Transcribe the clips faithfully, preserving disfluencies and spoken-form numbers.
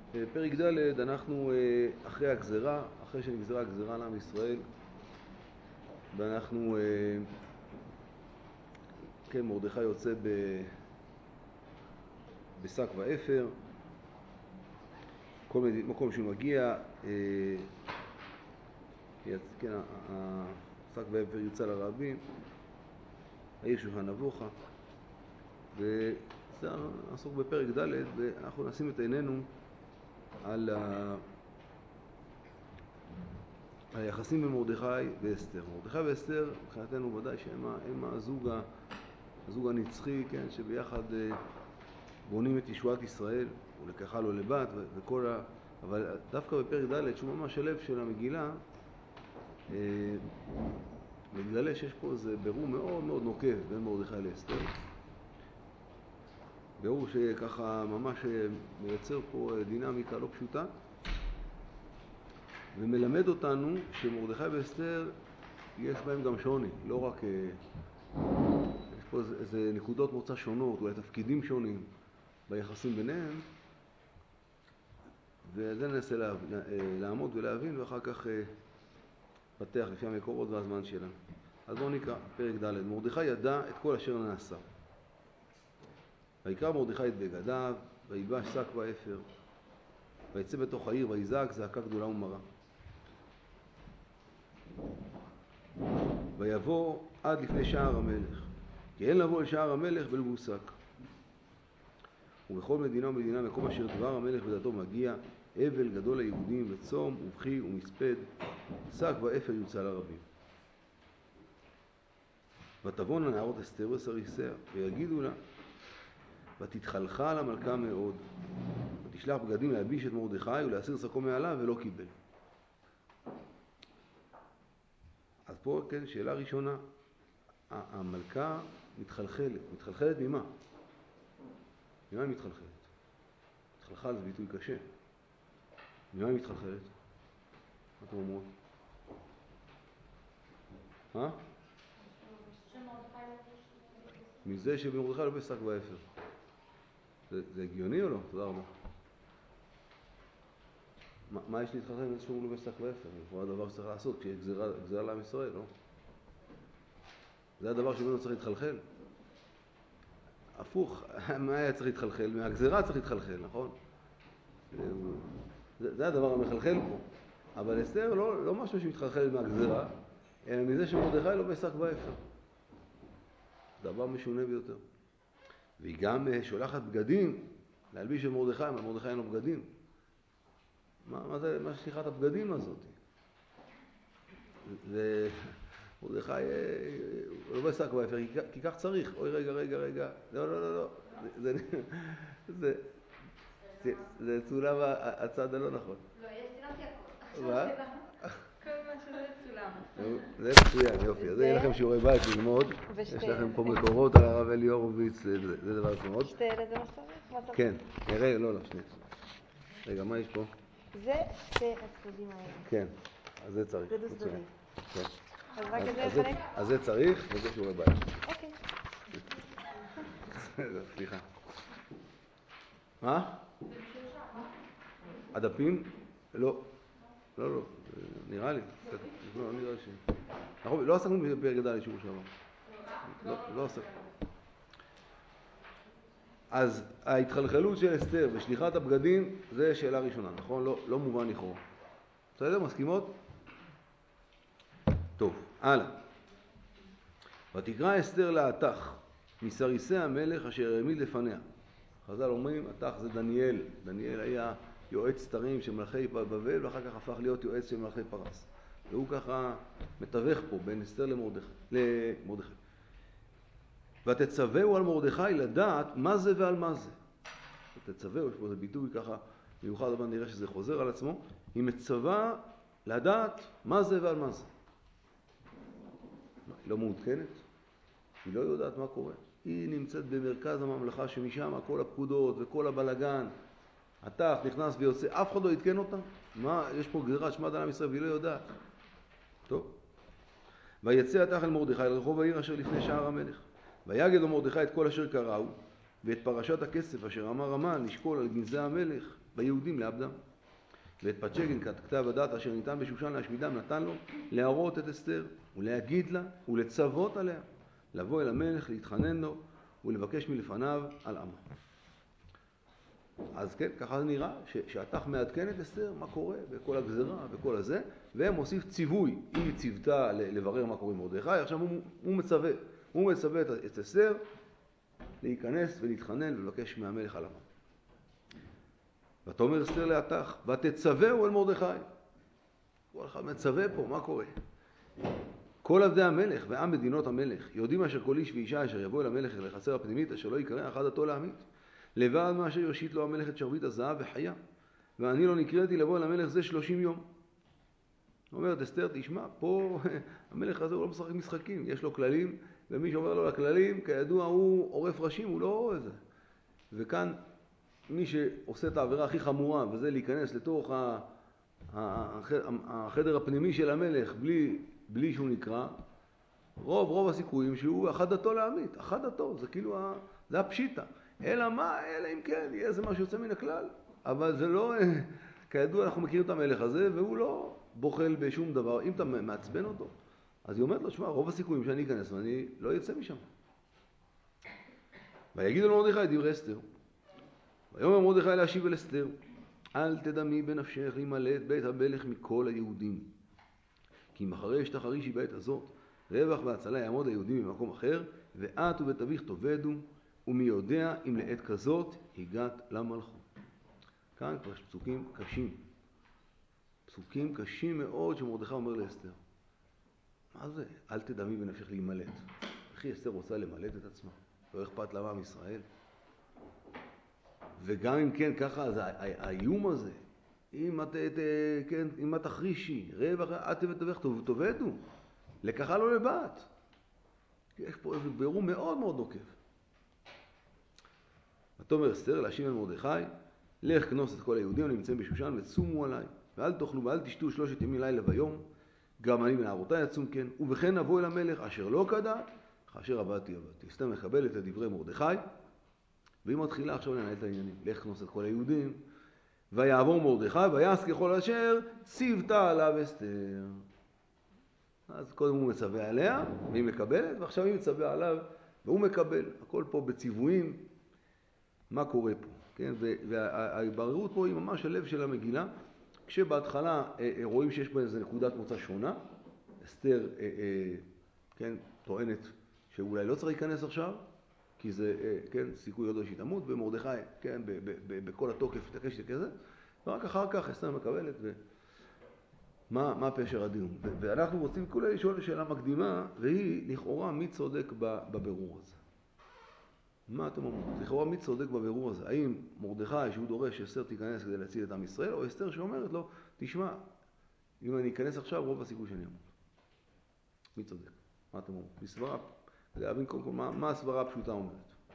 פרק ד' אנחנו אחרי הגזרה, אחרי שנגזרה הגזרה לעם ישראל, ואנחנו, כן, מרדכי יוצא ב... בשק ואפר, כל מקום שהוא מגיע, כן, השק ואפר יוצא לרבים, העיר שלך נבוכה, וזה נעסוק בפרק ד' ואנחנו נשים את עינינו על ה... היחסים בין מרדכי ואסתר. מרדכי ואסתר, מבחינתנו ודאי שהם הם הזוג, הזוג הנצחי, כן, שביחד בונים את ישועת ישראל, הוא לקחה לו לבת וכל ה... אבל דווקא בפרק ד' שהוא ממש הלב של המגילה, מתגלה שיש פה איזה בירור מאוד מאוד נוקב בין מרדכי לאסתר. בירור שככה ממש מייצר פה דינמיקה לא פשוטה, ומלמד אותנו שמרדכי ואסתר יש בהם גם שוני, לא רק, יש פה איזה, איזה נקודות מוצא שונות, אולי תפקידים שונים ביחסים ביניהם, וזה ננסה לה, לעמוד ולהבין ואחר כך פתח לפי המקורות והזמן שלנו. אז בואו נקרא פרק ד'. מרדכי ידע את כל אשר נעשה. ויקרא מרדכי את בגדיו, ויבש שק ואפר, ויצא בתוך העיר ויזעק זעקה גדולה ומרה. ויבוא עד לפני שער המלך, כי אין לבוא אל שער המלך בלבוש שק. ובכל מדינה ומדינה מקום אשר דבר המלך ודתו מגיע, אבל גדול ליהודים וצום ובכי ומספד, שק ואפר יוצא לרבים. ותבון הנערות אסתר וסריסיה, ויגידו לה, ותתחלחה למלכה מאוד, ותשלח בגדים להלביש את מרדכי ולהסיר שקו מעליו, ולא קיבל. אז פה, כן, שאלה ראשונה, המלכה מתחלחלת. מתחלחלת ממה? ממה היא מתחלחלת? מתחלחל זה ביטוי קשה. ממה היא מתחלחלת? מה אתם אומרות? אה? מזה שבמרדכי לא בשק ואפר. זה, זה הגיוני או לא? תודה רבה. מה, מה יש להתחלחל מזה שהוא לא בשק ואפר? זה הדבר שצריך לעשות כשיש גזירה, גזירה לעם ישראל, לא? זה הדבר שבנו צריך להתחלחל. הפוך, מה היה צריך להתחלחל? מהגזירה צריך להתחלחל, נכון? זה, זה הדבר המחלחל פה. אבל אסתר לא, לא משהו שמתחלחל מהגזירה, אלא מזה שמרדכי לא בשק ואפר. דבר משונה ביותר. והיא גם שולחת בגדים להלביש את מרדכי, אבל מרדכי אין לו בגדים. מה, מה זה, מה שליחת הבגדים הזאת? זה... מרדכי לא בשק ואפר, כי כך צריך. אוי, רגע, רגע, רגע. לא, לא, לא, לא. זה, זה, זה, זה צולם הצד הלא נכון. לא, יש צילמתי הכל. מה? כל מה שזה צולם. זה מצוין, יופי. אז יהיה לכם שיעורי בית ללמוד. יש לכם פה מקורות על הרב אלי הורוביץ, זה דבר מאוד. שתי אלה זה מה שצריך? כן, נראה, לא, לא, שנייה. רגע, מה יש פה? זה שתי הצדדים האלה. כן, אז זה צריך. זה דו צדדי. כן. אז רק את זה לחלק? אז זה צריך, וזה שיעורי בית. אוקיי. סליחה. מה? הדפים? לא. לא, לא. נראה לי. לא, נראה לי ש... אנחנו לא עסקנו בפרק ד' לשיעור שעבר. לא, לא עסקנו. אז ההתחלחלות של אסתר ושליחת הבגדים זה שאלה ראשונה, נכון? לא, לא מובן לכאורה. בסדר? מסכימות? טוב, הלאה. ותקרא אסתר להתך מסריסי המלך אשר העמיד לפניה. חז"ל אומרים, התך זה דניאל. דניאל היה יועץ שרים של מלכי בבל, ואחר כך הפך להיות יועץ של מלכי פרס. והוא ככה מתווך פה בין אסתר למרדכי. למרדכי. ותצווהו על מרדכי לדעת מה זה ועל מה זה. ותצווהו, יש פה איזה ביטוי ככה מיוחד, אבל נראה שזה חוזר על עצמו. היא מצווה לדעת מה זה ועל מה זה. היא לא מעודכנת, היא לא יודעת מה קורה. היא נמצאת במרכז הממלכה שמשם כל הפקודות וכל הבלגן. התח נכנס ויוצא, אף אחד לא יתקן אותה. מה, יש פה גזירת שמד על עם ישראל והיא לא יודעת. טוב. ויצא התח אל מרדכי אל רחוב העיר אשר לפני שער המלך. ויגד לו מרדכי את כל אשר קראו, ואת פרשת הכסף אשר אמר המן לשקול על גנזי המלך ביהודים לאבדם. ואת פצ'גן כתב הדת אשר ניתן בשושן להשמידם נתן לו להראות את אסתר ולהגיד לה ולצוות עליה לבוא אל המלך להתחנן לו ולבקש מלפניו על עמו. אז כן, ככה זה נראה שהתח מעדכן את אסתר מה קורה בכל הגזרה וכל הזה, והם מוסיף ציווי, היא ציוותה לברר מה קורה עם מרדכי. עכשיו הוא, הוא מצווה, הוא מצווה את אסתר להיכנס ולהתחנן ולבקש מהמלך על עמו. ותאמר אסתר להתח, ותצווהו אל מרדכי. כל אחד מצווה פה, מה קורה? כל עבדי המלך ועם מדינות המלך יודעים אשר כל איש ואישה אשר יבוא אל המלך אל החצר הפנימית אשר לא יקרא אחד עתו להמית. לבד מה אשר יושיט לו המלך את שרביט הזהב וחיה. ואני לא נקראתי לבוא אל המלך זה שלושים יום. אומרת אסתר, תשמע, פה המלך הזה הוא לא משחק משחקים, יש לו כללים, ומי שאומר לו לכללים, כידוע הוא עורף ראשים, הוא לא איזה. וכאן מי שעושה את העבירה הכי חמורה, וזה להיכנס לתוך החדר הפנימי של המלך בלי, בלי שהוא נקרא, רוב רוב הסיכויים שהוא אחד דתו להמית, אחד דתו, זה כאילו, זה הפשיטה. אלא מה? אלא אם כן, יהיה איזה משהו יוצא מן הכלל. אבל זה לא, כידוע אנחנו מכירים את המלך הזה, והוא לא בוחל בשום דבר. אם אתה מעצבן אותו, אז היא אומרת לו, שמע, רוב הסיכויים שאני אכנס ואני לא יצא משם. ויגיד אל מרדכי דברי אסתר. ויאמר מרדכי להשיב אל אסתר, אל תדמי בנפשך למלא את בית המלך מכל היהודים. כי אם אחרי שתחרישי בעת הזאת, רווח והצלה יעמוד היהודים במקום אחר, ואת ובית אביך תאבדו, ומי יודע אם לעת כזאת הגעת למלכות. כאן כבר יש פסוקים קשים. פסוקים קשים מאוד שמרדכי אומר לאסתר. מה זה? אל תדמי בנפשך להימלט. אחי, אסתר רוצה למלט את עצמה. לא אכפת לה עם ישראל. וגם אם כן, ככה, אז האיום הזה, אם את, כן, אם את תחרישי, רווח, את ובית אביך תאבדו. לקחה לו לבת. יש פה איזה בירור מאוד מאוד נוקב. ותאמר אסתר להשיב אל מרדכי, לך כנוס את כל היהודים הנמצאים בשושן וצומו עליי, ואל תאכלו ואל תשתו שלושת ימים לילה ויום, גם אני ונערותי יצום כן, ובכן נבוא אל המלך אשר לא כדת, כאשר עבדתי עבדתי. אסתר מקבלת את דברי מרדכי, והיא מתחילה עכשיו לנהל את העניינים. לך כנוס את כל היהודים, ויעבור מרדכי ויעש ככל אשר ציוותה עליו אסתר. אז קודם הוא מצווה עליה, והיא מקבלת, ועכשיו היא מצווה עליו, והוא מקבל. הכל פה בציוויים, מה קורה פה. כן? וההתבררות פה היא ממש הלב של המגילה, כשבהתחלה רואים שיש פה איזו נקודת מוצא שונה. אסתר כן, טוענת שאולי לא צריך להיכנס עכשיו, כי זה כן, סיכוי עוד שהיא תמות, ומרדכי כן, בכל התוקף תקש כזה, ורק אחר כך אסתר מקבלת ו... מה, מה פשר הדיון? ואנחנו רוצים כולי לשאול שאלה מקדימה, והיא לכאורה מי צודק בבירור הזה. מה אתם אומרים? לכאורה מי צודק בבירור הזה? האם מרדכי שהוא דורש שאסתר תיכנס כדי להציל את עם ישראל, או אסתר שאומרת לו, תשמע, אם אני אכנס עכשיו רוב הסיכוי שאני אמות. מי צודק? מה אתם אומרים? בסברה, להבין קודם כל מה, מה הסברה הפשוטה אומרת.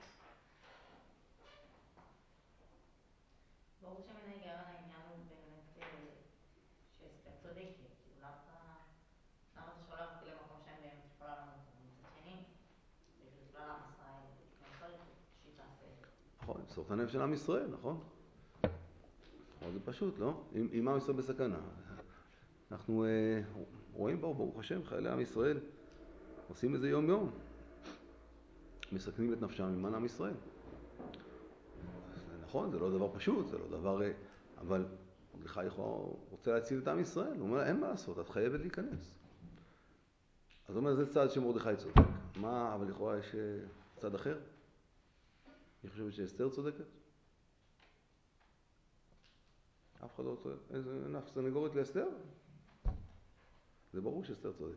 ברור שמן העיקר העניין הוא באמת שאסתר צודקת. למה אתה שולח אותי למקום שאני באמת יכולה למות? מצד שני, בשביל כלל עם ישראל, כן צריך שהיא תעשה את זה. נכון, למסור את הנפש של עם ישראל, נכון? זה פשוט, לא? אם, אם עם ישראל בסכנה. אנחנו אה, רואים פה, ברוך השם, חיילי עם ישראל עושים את זה יום יום. מסכנים את נפשם למען עם ישראל. נכון, זה לא דבר פשוט, זה לא דבר... אבל מרדכי רוצה להציל את עם ישראל. הוא אומר, אין מה לעשות, את חייבת להיכנס. אז הוא אומר, זה צד שמרדכי צודק. מה, אבל לכאורה יש צד אחר? אני חושבת שאסתר צודקת? אף אחד לא צודק. איזה נפש סנגורית לאסתר? זה ברור שאסתר צודקת.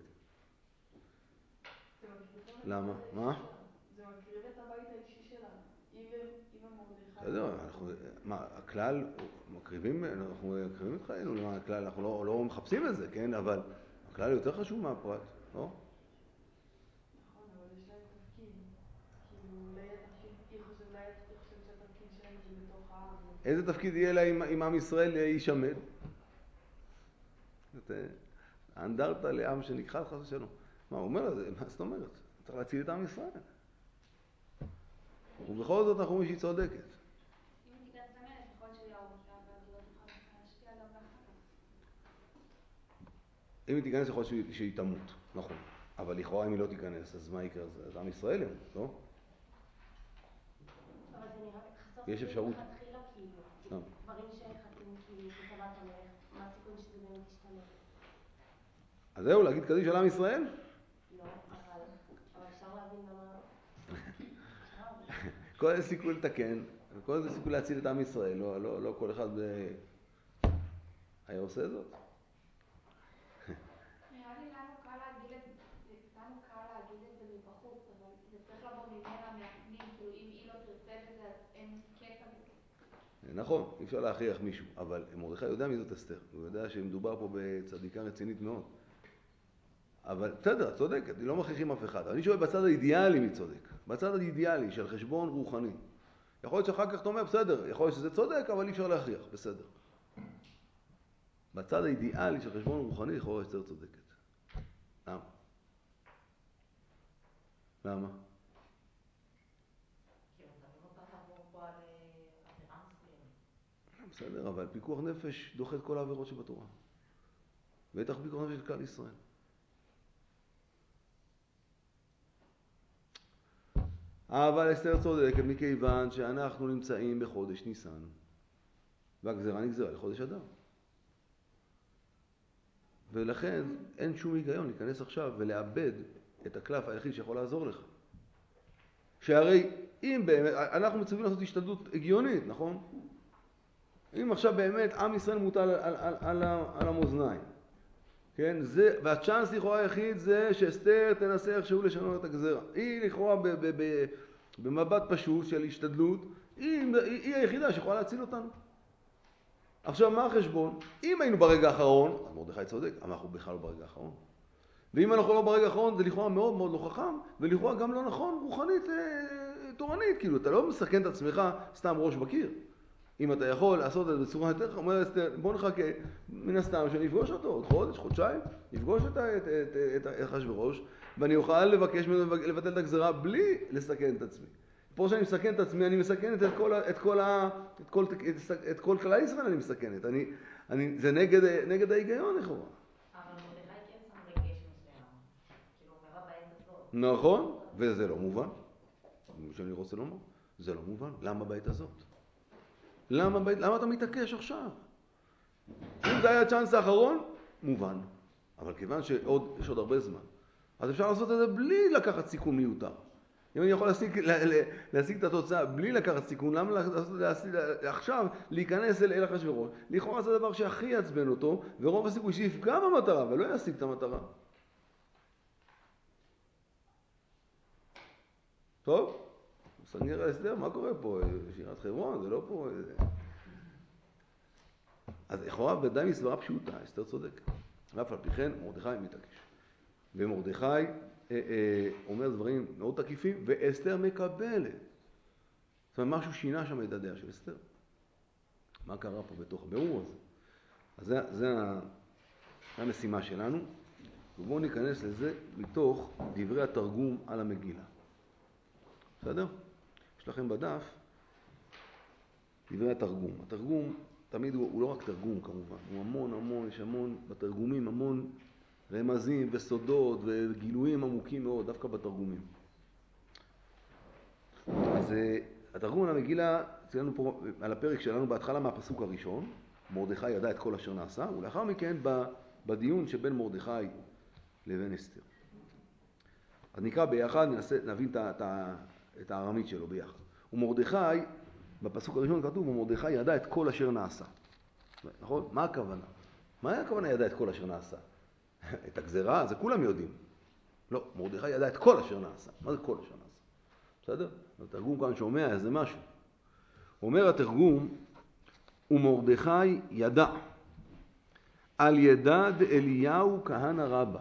למה? מה? זה מקריב את הבית האישי שלה. היא ומרדכי. אתה יודע, אנחנו... מה, הכלל... מקריבים... אנחנו מקריבים את חיינו למען הכלל. אנחנו לא, לא מחפשים את זה, כן? אבל הכלל יותר חשוב מהפרט, לא? נכון, אבל יש להם תפקיד. כאילו, אולי התפקיד... היא חושבת, אולי היא חושבת שהתפקיד שלהם זה בתוך העם. איזה תפקיד יהיה לה אם עם ישראל יישמד? האנדרטה לעם שנכחד חס ושלום. מה, הוא אומר לזה? מה זאת אומרת? צריך להציל את עם ישראל. ובכל זאת אנחנו אומרים שהיא צודקת. אם היא תיכנס למלך, יכול להיות שהוא יעבור שם. אם היא תיכנס יכול להיות שהיא תמות, נכון. אבל לכאורה אם היא לא תיכנס, אז מה יקרה? אז עם ישראל הם, לא? אבל זה נראה חסר יש אפשרות. מלכתחילה כאילו, דברים שחתים כאילו בטבעת המלך, מה הסיכוי שזה באמת ישתנה? אז זהו, להגיד קדיש על עם ישראל? לא, אבל אפשר להבין למה... אפשר להבין. כל איזה סיכוי לתקן, כל איזה סיכוי להציל את עם ישראל, לא, לא, לא כל אחד היה עושה זאת. נראה לי לנו קל להגיד את זה, לנו קל להגיד את זה מבחוץ, אבל זה צריך לבוא ממנה, מהפנים, כאילו אם היא לא תרצה בזה, אז אין קטע בזה. נכון, אי אפשר להכריח מישהו, אבל מרדכי יודע מי זאת אסתר, הוא יודע שמדובר פה בצדיקה רצינית מאוד. אבל בסדר, את צודקת, אני לא מכריחים אף אחד. אני שואל בצד האידיאלי מי צודק, בצד האידיאלי של חשבון רוחני. יכול להיות שאחר כך אתה אומר, בסדר, יכול להיות שזה צודק, אבל אי אפשר להכריח, בסדר. בצד האידיאלי של חשבון רוחני יכול להיות אסתר צודקת. למה? למה? כי הוא תמיד אותה לעבור פה על עבירה מסוימת. בסדר, אבל פיקוח נפש דוחה את כל העבירות שבתורה. בטח פיקוח נפש של כלל ישראל. אבל אסתר צודקת מכיוון שאנחנו נמצאים בחודש ניסן, והגזרה נגזרה לחודש אדר. ולכן אין שום היגיון להיכנס עכשיו ולאבד את הקלף היחיד שיכול לעזור לך. שהרי אם באמת, אנחנו מצווים לעשות השתדלות הגיונית, נכון? אם עכשיו באמת עם ישראל מוטל על, על, על, על, על המאזניים, כן? זה, והצ'אנס לכאורה היחיד זה שאסתר תנסה איכשהו לשנות את הגזרה. היא לכאורה ב, ב, ב, במבט פשוט של השתדלות, היא, היא, היא היחידה שיכולה להציל אותנו. עכשיו מה החשבון? אם היינו ברגע האחרון, אז מרדכי צודק, אבל אנחנו בכלל לא ברגע האחרון. ואם אנחנו לא ברגע האחרון, זה לכאורה מאוד מאוד לא חכם, ולכאורה גם לא נכון רוחנית, אה, תורנית. כאילו, אתה לא מסכן את עצמך סתם ראש בקיר. אם אתה יכול לעשות את זה בצורה יותר חכמה, אומר אסתר, בוא נחכה מן הסתם שאני אפגוש אותו עוד חודש, חודשיים, לפגוש את, את, את, את אחשוורוש, ואני אוכל לבקש ממנו לבטל את הגזרה בלי לסכן את עצמי. פה שאני מסכן את עצמי, אני מסכנת את כל, את כל, את כל, את כל כלל ישראל אני מסכנת. אני, אני, זה נגד, נגד ההיגיון לכאורה. אבל מרדכי כן שם דגש מסוים, כאילו אומר בעת הזאת. נכון, וזה לא מובן. שאני רוצה לומר, זה לא מובן. למה בעת הזאת? למה, בעת, למה אתה מתעקש עכשיו? אם זה היה הצ'אנס האחרון, מובן. אבל כיוון שעוד, יש עוד הרבה זמן, אז אפשר לעשות את זה בלי לקחת סיכון מיותר. אם אני יכול להשיג, להשיג את התוצאה בלי לקחת סיכון, למה להשיג, עכשיו להיכנס אל, אל אחשוורוש? לכאורה זה הדבר שהכי יעצבן אותו, ורוב הסיכוי שיפגע במטרה ולא ישיג את המטרה. טוב? סנגר על אסתר, מה קורה פה? שירת חברון, זה לא פה... אז לכאורה ודאי מסברה פשוטה, אסתר צודק. ואף על פי כן מרדכי מתעקש. ומרדכי אה, אה, אומר דברים מאוד תקיפים, ואסתר מקבלת. זאת אומרת, משהו שינה שם את הדעה של אסתר. מה קרה פה בתוך הבירור הזה? אז זה, זה המשימה שלנו, ובואו ניכנס לזה מתוך דברי התרגום על המגילה. בסדר? יש לכם בדף דברי התרגום. התרגום תמיד הוא, הוא לא רק תרגום כמובן, הוא המון המון, יש המון בתרגומים, המון רמזים וסודות וגילויים עמוקים מאוד, דווקא בתרגומים. אז התרגום על המגילה, ציינו פה על הפרק שלנו בהתחלה מהפסוק הראשון, מרדכי ידע את כל אשר נעשה, ולאחר מכן בדיון שבין מרדכי לבין אסתר. אז נקרא ביחד, ננסה, נבין את, את, את הארמית שלו ביחד. ומרדכי, בפסוק הראשון כתוב, ומרדכי ידע את כל אשר נעשה. נכון? מה הכוונה? מה היה הכוונה ידע את כל אשר נעשה? את הגזרה, זה כולם יודעים. לא, מרדכי ידע את כל אשר נעשה. מה זה כל אשר נעשה? בסדר? התרגום כאן שומע איזה משהו. אומר התרגום, ומרדכי ידע על ידע דאליהו כהנא רבא.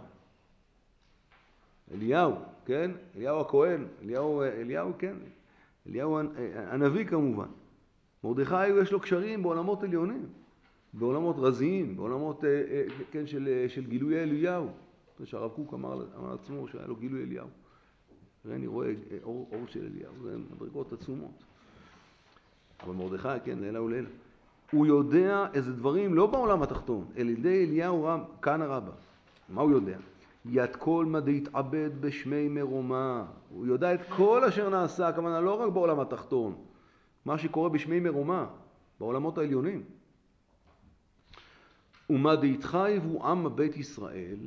אליהו, כן? אליהו הכהן, אליהו, אליהו, כן? אליהו הנביא כמובן. מרדכי יש לו קשרים בעולמות עליונים, בעולמות רזיים, בעולמות, כן, של, של גילוי אליהו. שהרב קוק אמר, אמר לעצמו שהיה לו גילוי אליהו. ואני רואה אור, אור של אליהו, זה מדרגות עצומות. אבל מרדכי, כן, לילה ולילה. הוא יודע איזה דברים, לא בעולם התחתון, אלא ידי אליהו רב, כהנא רבא. מה הוא יודע? יד כל מה דהתעבד בשמי מרומה. הוא יודע את כל אשר נעשה, הכוונה לא רק בעולם התחתון, מה שקורה בשמי מרומה, בעולמות העליונים. ומה דהתחייבו עם בית ישראל,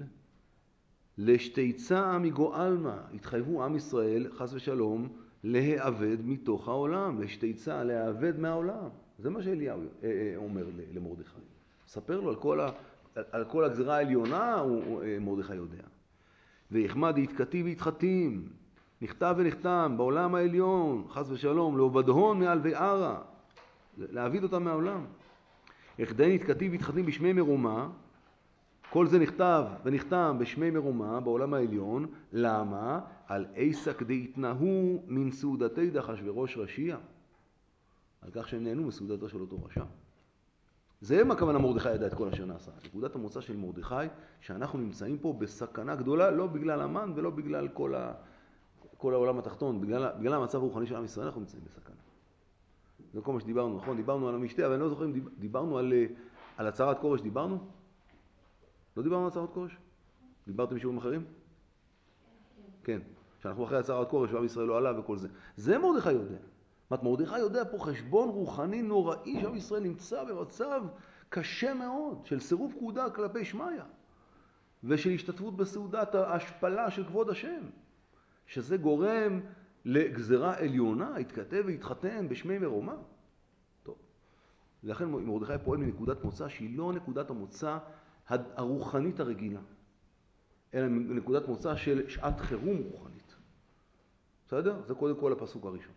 לשתיצה מגואלמה. התחייבו עם ישראל, חס ושלום, להיאבד מתוך העולם, לשתיצה, להיאבד מהעולם. זה מה שאליהו אומר למרדכי. ספר לו על כל, ה, על כל הגזרה העליונה, מרדכי יודע. ויחמד יתכתיב ויתחתים, נכתב ונחתם בעולם העליון, חס ושלום, להובדהון מעל וערה, להעביד אותם מהעולם. יחדן יתכתיב ויתחתים בשמי מרומה, כל זה נכתב ונחתם בשמי מרומה בעולם העליון. למה? על עסק דהתנהו מן סעודתי דאחשוורוש רשיע. על כך שהם נהנו מסעודתו של אותו רשע. זה מה הכוונה מרדכי ידע את כל אשר נעשה. נקודת המוצא של מרדכי שאנחנו נמצאים פה בסכנה גדולה, לא בגלל המן ולא בגלל כל, ה... כל העולם התחתון, בגלל, בגלל המצב הרוחני של עם ישראל אנחנו נמצאים בסכנה. זה כל מה שדיברנו, נכון? דיברנו על המשתה, אבל אני לא זוכר אם דיברנו על, על הצהרת כורש, דיברנו? לא דיברנו על הצהרת כורש? דיברתם בשיעורים אחרים? כן. שאנחנו אחרי הצהרת כורש ועם ישראל לא עלה וכל זה. זה מרדכי יודע. זאת מרדכי יודע פה חשבון רוחני נוראי שעם ישראל נמצא במצב קשה מאוד של סירוב פקודה כלפי שמיה ושל השתתפות בסעודת ההשפלה של כבוד השם, שזה גורם לגזרה עליונה, התכתב והתחתן בשמי מרומה. טוב. לכן מרדכי פועל מנקודת מוצא שהיא לא נקודת המוצא הרוחנית הרגילה, אלא מנקודת מוצא של שעת חירום רוחנית. בסדר? זה קודם כל הפסוק הראשון.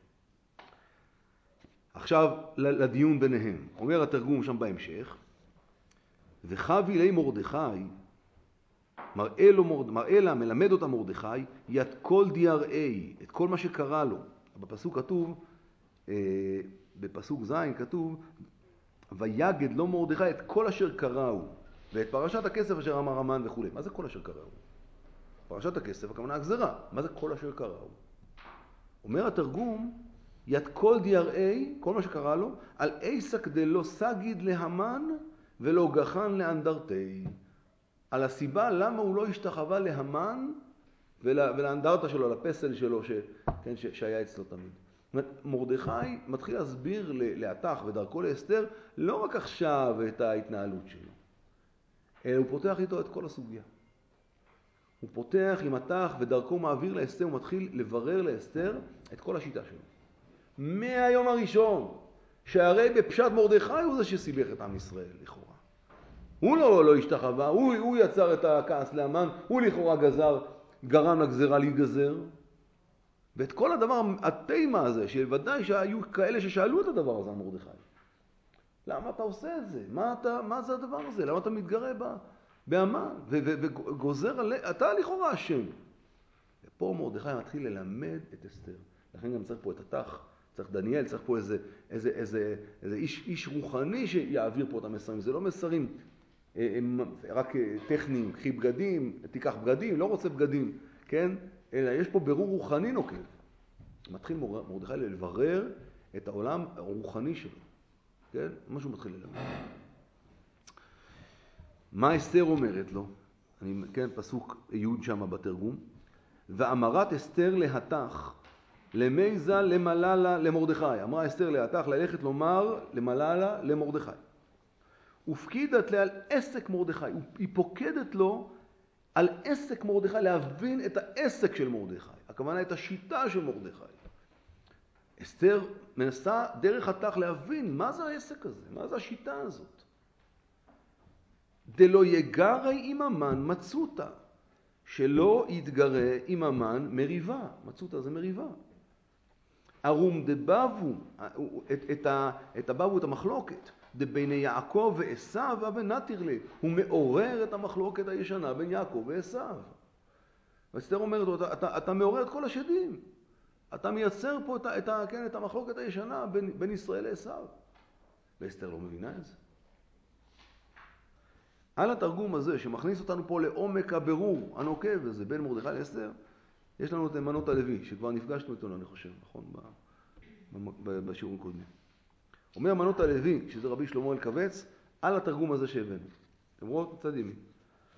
עכשיו לדיון ביניהם. אומר התרגום שם בהמשך, וחבי לי מרדכי, מראה, לו מרד... מראה לה, מלמד אותה מרדכי, יד כל דיאראי, את כל מה שקרה לו. בפסוק כתוב, אה, בפסוק זין כתוב, ויגד לו מרדכי את כל אשר קראו, ואת פרשת הכסף אשר אמר המן וכו'. מה זה כל אשר קראו? פרשת הכסף, הכוונה הגזרה. מה זה כל אשר קראו? אומר התרגום, יד כל דיאראי, כל מה שקרה לו, על עסק דלא סגיד להמן ולא גחן לאנדרטי. על הסיבה למה הוא לא השתחווה להמן ולאנדרטה שלו, לפסל שלו ש, כן, ש, שהיה אצלו תמיד. מרדכי מתחיל להסביר להתח ודרכו לאסתר לא רק עכשיו את ההתנהלות שלו, אלא הוא פותח איתו את כל הסוגיה. הוא פותח עם התח ודרכו מעביר לאסתר, הוא מתחיל לברר לאסתר את כל השיטה שלו. מהיום הראשון, שהרי בפשט מרדכי הוא זה שסיבך את עם ישראל לכאורה. הוא לא, לא השתחווה, הוא, הוא יצר את הכעס להמן, הוא לכאורה גזר, גרם לגזרה להיגזר. ואת כל הדבר, התימה הזה, שוודאי שהיו כאלה ששאלו את הדבר הזה על מרדכי. למה אתה עושה את זה? מה, אתה, מה זה הדבר הזה? למה אתה מתגרה בה, בהמן וגוזר עליה? אתה לכאורה אשם. ופה מרדכי מתחיל ללמד את אסתר. לכן גם צריך פה את התח, צריך דניאל, צריך פה איזה, איזה, איזה, איזה איש, איש רוחני שיעביר פה את המסרים. זה לא מסרים הם רק טכניים, קחי בגדים, תיקח בגדים, לא רוצה בגדים, כן? אלא יש פה ברור רוחני נוקב. מתחיל מרדכי לברר את העולם הרוחני שלו, כן? משהו מתחיל ללמד. מה אסתר אומרת לו? אני, כן, פסוק י' שם בתרגום. ואמרת אסתר להתח, למייזה למללה למרדכי. אמרה אסתר להתח ללכת לומר למללה למרדכי. ופקידת לה על עסק מרדכי, היא פוקדת לו על עסק מרדכי, להבין את העסק של מרדכי, הכוונה את השיטה של מרדכי. אסתר מנסה דרך התח להבין מה זה העסק הזה, מה זה השיטה הזאת. דלא יגרי עם המן מצותה, שלא יתגרה עם המן מריבה, מצותה זה מריבה. ארום דבבו, את, את, את הבבו, את המחלוקת, דבין יעקב ועשיו ונתיר לי. הוא מעורר את המחלוקת הישנה בין יעקב ועשיו. ואסתר אומרת לו, אתה, אתה, אתה מעורר את כל השדים. אתה מייצר פה את, את, כן, את המחלוקת הישנה בין, בין ישראל לעשיו. ואסתר לא מבינה את זה. על התרגום הזה שמכניס אותנו פה לעומק הבירור הנוקב הזה בין מרדכי לאסתר, יש לנו את מנות הלוי, שכבר נפגשנו איתו, אני חושב, נכון, בשיעורים קודמים. אומר מנות הלוי, שזה רבי שלמה אלקבץ, על התרגום הזה שהבאנו. אתם רואים? צד ימין.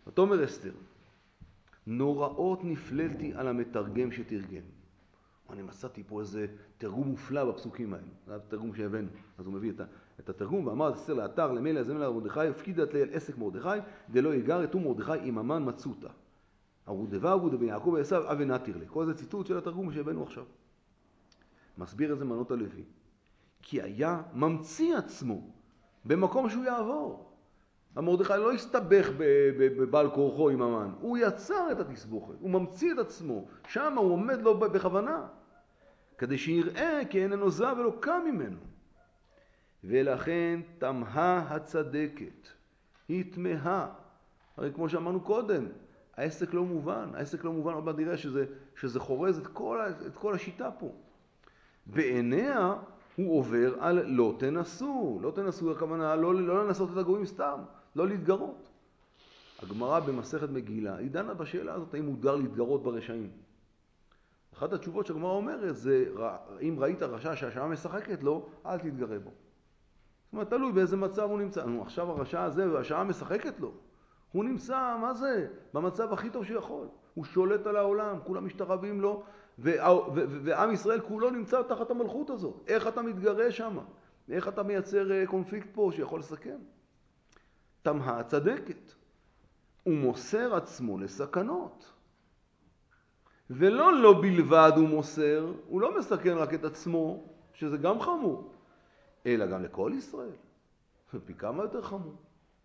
ותאמר אסתר, נוראות נפלאתי על המתרגם שתרגם. אני מצאתי פה איזה תרגום מופלא בפסוקים האלה. זה התרגום שהבאנו. אז הוא מביא את, את התרגום ואמר אסתר לאתר למלך זמל מרדכי, הפקידת לי על עסק מרדכי, דלא יגר את מרדכי עם המן מצותה. ערודבה ערודה בן יעקב ועשיו אבי נתיר לי. כל זה ציטוט של התרגום שהבאנו עכשיו. מסביר את זה מנות הלוי. כי היה ממציא עצמו במקום שהוא יעבור. המרדכי לא הסתבך בבעל כורחו עם המן. הוא יצר את התסבוכת. הוא ממציא את עצמו. שם הוא עומד לו בכוונה. כדי שיראה כי איננו זב ולא קם ממנו. ולכן תמהה הצדקת. היא תמהה. הרי כמו שאמרנו קודם, העסק לא מובן. העסק לא מובן, אבל נראה שזה, שזה חורז את כל, את כל השיטה פה. בעיניה הוא עובר על לא תנסו. לא תנסו, הכוונה, לא, לא לנסות את הגויים סתם. לא להתגרות. הגמרא במסכת מגילה, היא דנה בשאלה הזאת, האם מותר להתגרות ברשעים. אחת התשובות שהגמרא אומרת זה, אם ראית רשע שהשעה משחקת לו, אל תתגרה בו. זאת אומרת, תלוי באיזה מצב הוא נמצא. נו, עכשיו הרשע הזה והשעה משחקת לו. הוא נמצא, מה זה? במצב הכי טוב שיכול. הוא שולט על העולם, כולם משתחווים לו, ועם ישראל כולו נמצא תחת המלכות הזאת. איך אתה מתגרה שם? איך אתה מייצר קונפליקט פה שיכול לסכם? תמהה הצדקת. הוא מוסר עצמו לסכנות. ולא לא בלבד הוא מוסר, הוא לא מסכן רק את עצמו, שזה גם חמור, אלא גם לכל ישראל. פי כמה יותר חמור.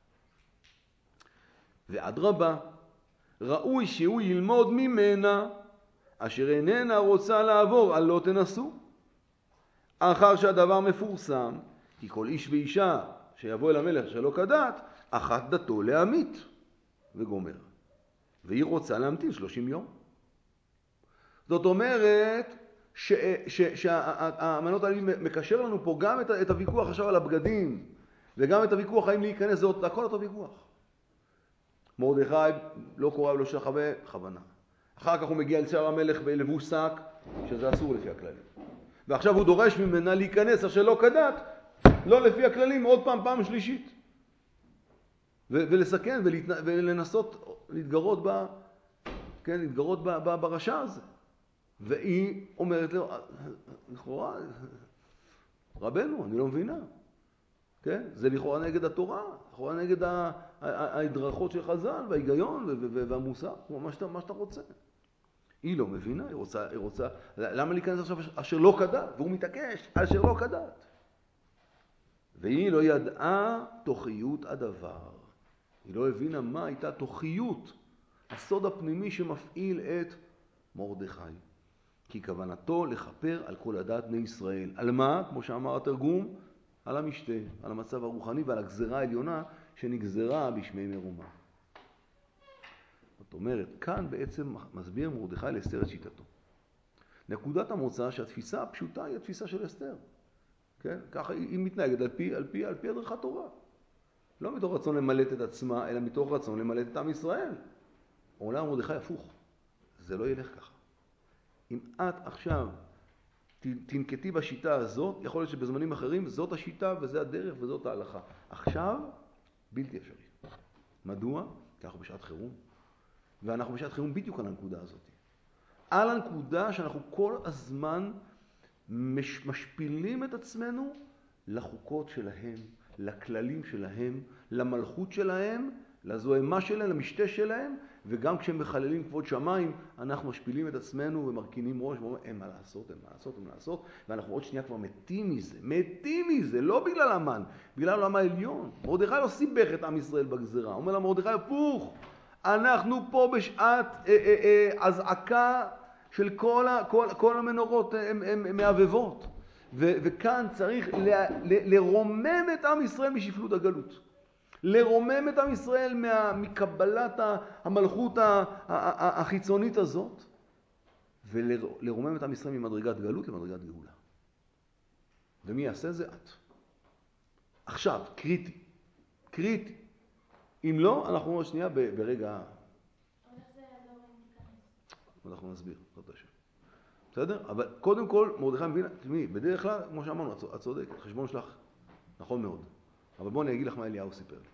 ואדרבה, ראוי שהוא ילמוד ממנה, אשר איננה רוצה לעבור על לא תנסו. אחר שהדבר מפורסם, כי כל איש ואישה שיבוא אל המלך שלא כדת, אחת דתו להמית, וגומר. והיא רוצה להמתין שלושים יום. זאת אומרת, שהאמנות האלה מקשר לנו פה גם את, את הוויכוח עכשיו על הבגדים, וגם את הוויכוח האם להיכנס, זה הכל אותו ויכוח. מרדכי לא קורא ולא שחווה, בכוונה. אחר כך הוא מגיע אל שער המלך בלבוש שק, שזה אסור לפי הכללים. ועכשיו הוא דורש ממנה להיכנס אשר לא כדת, לא לפי הכללים, עוד פעם, פעם שלישית. ו- ולסכן ולהתנ... ולנסות להתגרות בה, כן, להתגרות בה, בה, ברשע הזה. והיא אומרת לו, לכאורה, רבנו, אני לא מבינה. כן? זה לכאורה נגד התורה, לכאורה נגד ההדרכות של חז"ל וההיגיון והמוסר, כמו מה שאתה, מה שאתה רוצה. היא לא מבינה, היא רוצה, היא רוצה, למה להיכנס עכשיו אשר לא כדת? והוא מתעקש, אשר לא כדת. והיא לא ידעה תוכיות הדבר. היא לא הבינה מה הייתה תוכיות, הסוד הפנימי שמפעיל את מרדכי. כי כוונתו לחפר על כל הדת בני ישראל. על מה? כמו שאמר התרגום, על המשתה, על המצב הרוחני ועל הגזרה העליונה שנגזרה בשמי מרומה. זאת אומרת, כאן בעצם מסביר מרדכי לאסתר את שיטתו. נקודת המוצא שהתפיסה הפשוטה היא התפיסה של אסתר. כן? ככה היא מתנהגת על פי, על פי, על פי הדרכת תורה. לא מתוך רצון למלט את עצמה, אלא מתוך רצון למלט את עם ישראל. עולם מרדכי הפוך. זה לא ילך ככה. אם את עכשיו תנקטי בשיטה הזאת, יכול להיות שבזמנים אחרים זאת השיטה וזה הדרך וזאת ההלכה. עכשיו, בלתי אפשרי. מדוע? כי אנחנו בשעת חירום. ואנחנו בשעת חירום בדיוק על הנקודה הזאת. על הנקודה שאנחנו כל הזמן מש, משפילים את עצמנו לחוקות שלהם, לכללים שלהם, למלכות שלהם, לזוהמה שלהם, למשתה שלהם, וגם כשהם מחללים כבוד שמיים, אנחנו משפילים את עצמנו ומרכינים ראש, ואומרים, אין מה לעשות, אין מה לעשות, אין מה לעשות, ואנחנו עוד שנייה כבר מתים מזה, מתים מזה, לא בגלל המן, בגלל העולם העליון. מרדכי לא סיבך את עם ישראל בגזרה, אומר לה מרדכי, הפוך, אנחנו פה בשעת אה, אה, אה, הזעקה של כל, ה, כל, כל המנורות הן מעבבות, ו, וכאן צריך ל, ל, לרומם את עם ישראל משפלות הגלות. לרומם את עם ישראל מה, מקבלת המלכות החיצונית הזאת, ולרומם את עם ישראל ממדרגת גלות למדרגת גאולה. ומי יעשה זה? את. עכשיו, קריטי. קריטי. אם לא, אנחנו עוד שנייה ברגע... אבל איך זה יעזור אם תיכנס? אנחנו נסביר, זאת השם. בסדר? אבל קודם כל, מרדכי מבין, תשמעי, בדרך כלל, כמו שאמרנו, את צודקת, החשבון שלך נכון מאוד. אבל בואו אני אגיד לך מה אליהו סיפר לי.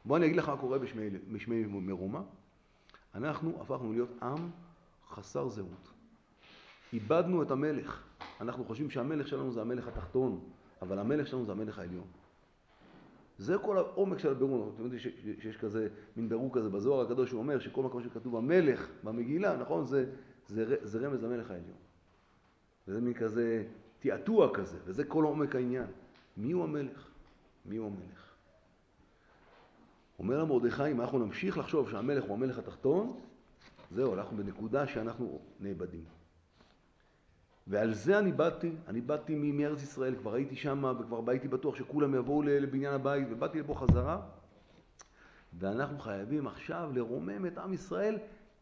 בוא אני אגיד לך מה קורה בשמי, בשמי מרומא. אנחנו הפכנו להיות עם חסר זהות. איבדנו את המלך. אנחנו חושבים שהמלך שלנו זה המלך התחתון, אבל המלך שלנו זה המלך העליון. זה כל העומק של הבירור. אתם יודעים שיש כזה, מין בירור כזה בזוהר הקדוש, שהוא אומר שכל מקום שכתוב המלך במגילה, נכון? זה, זה, זה רמז למלך העליון. וזה מין כזה תיאטוע כזה, וזה כל עומק העניין. מי הוא המלך? מי הוא המלך? אומר למרדכי, אם אנחנו נמשיך לחשוב שהמלך הוא המלך התחתון, זהו, אנחנו בנקודה שאנחנו נאבדים. ועל זה אני באתי, אני באתי מארץ ישראל, כבר הייתי שם וכבר הייתי בטוח שכולם יבואו לבניין הבית, ובאתי לפה חזרה, ואנחנו חייבים עכשיו לרומם את עם ישראל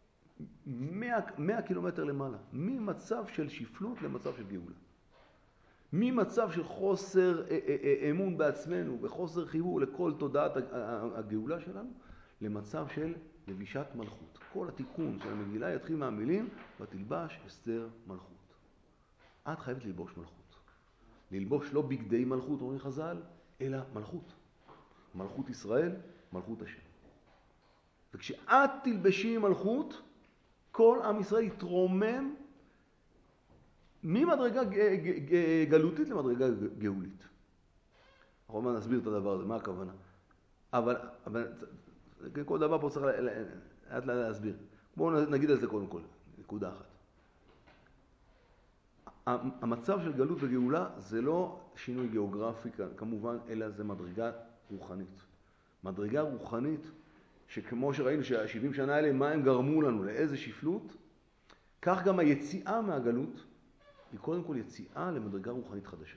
מאה קילומטר למעלה, ממצב של שפלות למצב של גאולה. ממצב של חוסר אמון בעצמנו וחוסר חיבור לכל תודעת הגאולה שלנו, למצב של לבישת מלכות. כל התיקון של המגילה יתחיל מהמילים, ותלבש אסתר מלכות. את חייבת ללבוש מלכות. ללבוש לא בגדי מלכות, אומרים חז"ל, אלא מלכות. מלכות ישראל, מלכות השם. וכשאת תלבשי מלכות, כל עם ישראל יתרומם ממדרגה גלותית למדרגה גאולית. אנחנו אומרים, נסביר את הדבר הזה, מה הכוונה? אבל, אבל כל דבר פה צריך לאט לאט להסביר. בואו נגיד על זה קודם כל, נקודה אחת. המצב של גלות וגאולה זה לא שינוי גיאוגרפי כמובן, אלא זה מדרגה רוחנית. מדרגה רוחנית שכמו שראינו שה-שבעים שנה האלה, מה הם גרמו לנו, לאיזה שפלות, כך גם היציאה מהגלות היא קודם כל יציאה למדרגה רוחנית חדשה.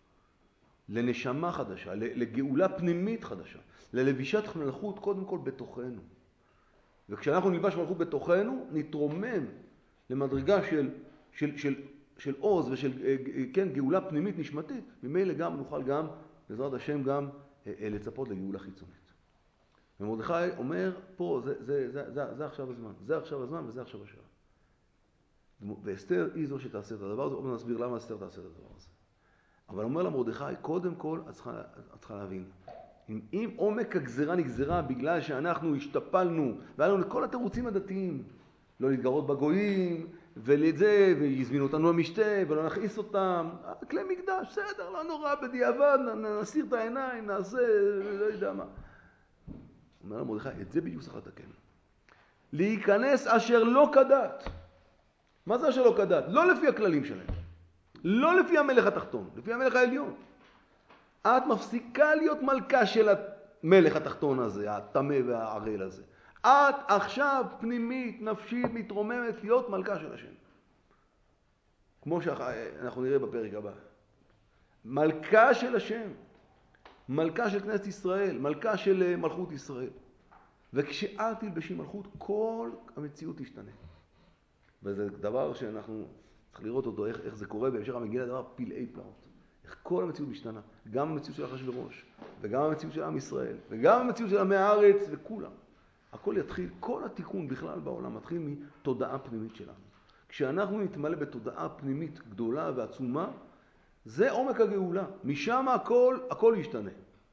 לנשמה חדשה, לגאולה פנימית חדשה, ללבישת מלכות קודם כל בתוכנו. וכשאנחנו נלבש מלכות בתוכנו, נתרומם למדרגה של, של, של, של עוז ושל כן, גאולה פנימית נשמתית, ממילא גם נוכל גם, בעזרת השם, גם לצפות לגאולה חיצונית. ומרדכי אומר, פה, זה, זה, זה, זה, זה עכשיו הזמן, זה עכשיו הזמן וזה עכשיו השעה. ואסתר היא זו שתעשה את הדבר הזה, עוד נסביר למה אסתר תעשה את הדבר הזה. אבל אומר למרדכי, קודם כל, את צריכה, את צריכה להבין, אם, אם עומק הגזרה נגזרה בגלל שאנחנו השתפלנו, והיה לנו לכל התירוצים הדתיים, לא להתגרות בגויים, ולזה, ויזמינו אותנו למשתה, ולא נכעיס אותם, כלי מקדש, בסדר, לא נורא, בדיעבד, נסיר את העיניים, נעשה, לא יודע מה. אומר למרדכי, את זה בדיוק צריך לתקן. להיכנס אשר לא כדת. מה זה אשר לא כדת? לא לפי הכללים שלהם. לא לפי המלך התחתון, לפי המלך העליון. את מפסיקה להיות מלכה של המלך התחתון הזה, הטמא והערל הזה. את עכשיו פנימית, נפשית, מתרוממת להיות מלכה של השם. כמו שאנחנו נראה בפרק הבא. מלכה של השם. מלכה של כנסת ישראל, מלכה של מלכות ישראל. וכשאת תלבשי מלכות, כל המציאות תשתנה. וזה דבר שאנחנו צריך לראות אותו, איך, איך זה קורה, בהמשך המגילה דבר פלאי פלאות. איך כל המציאות משתנה. גם המציאות של אחשוורוש, וגם המציאות של עם ישראל, וגם המציאות של עמי הארץ, וכולם. הכל יתחיל, כל התיקון בכלל בעולם מתחיל מתודעה פנימית שלנו. כשאנחנו נתמלא בתודעה פנימית גדולה ועצומה, זה עומק הגאולה. משם הכל, הכל ישתנה.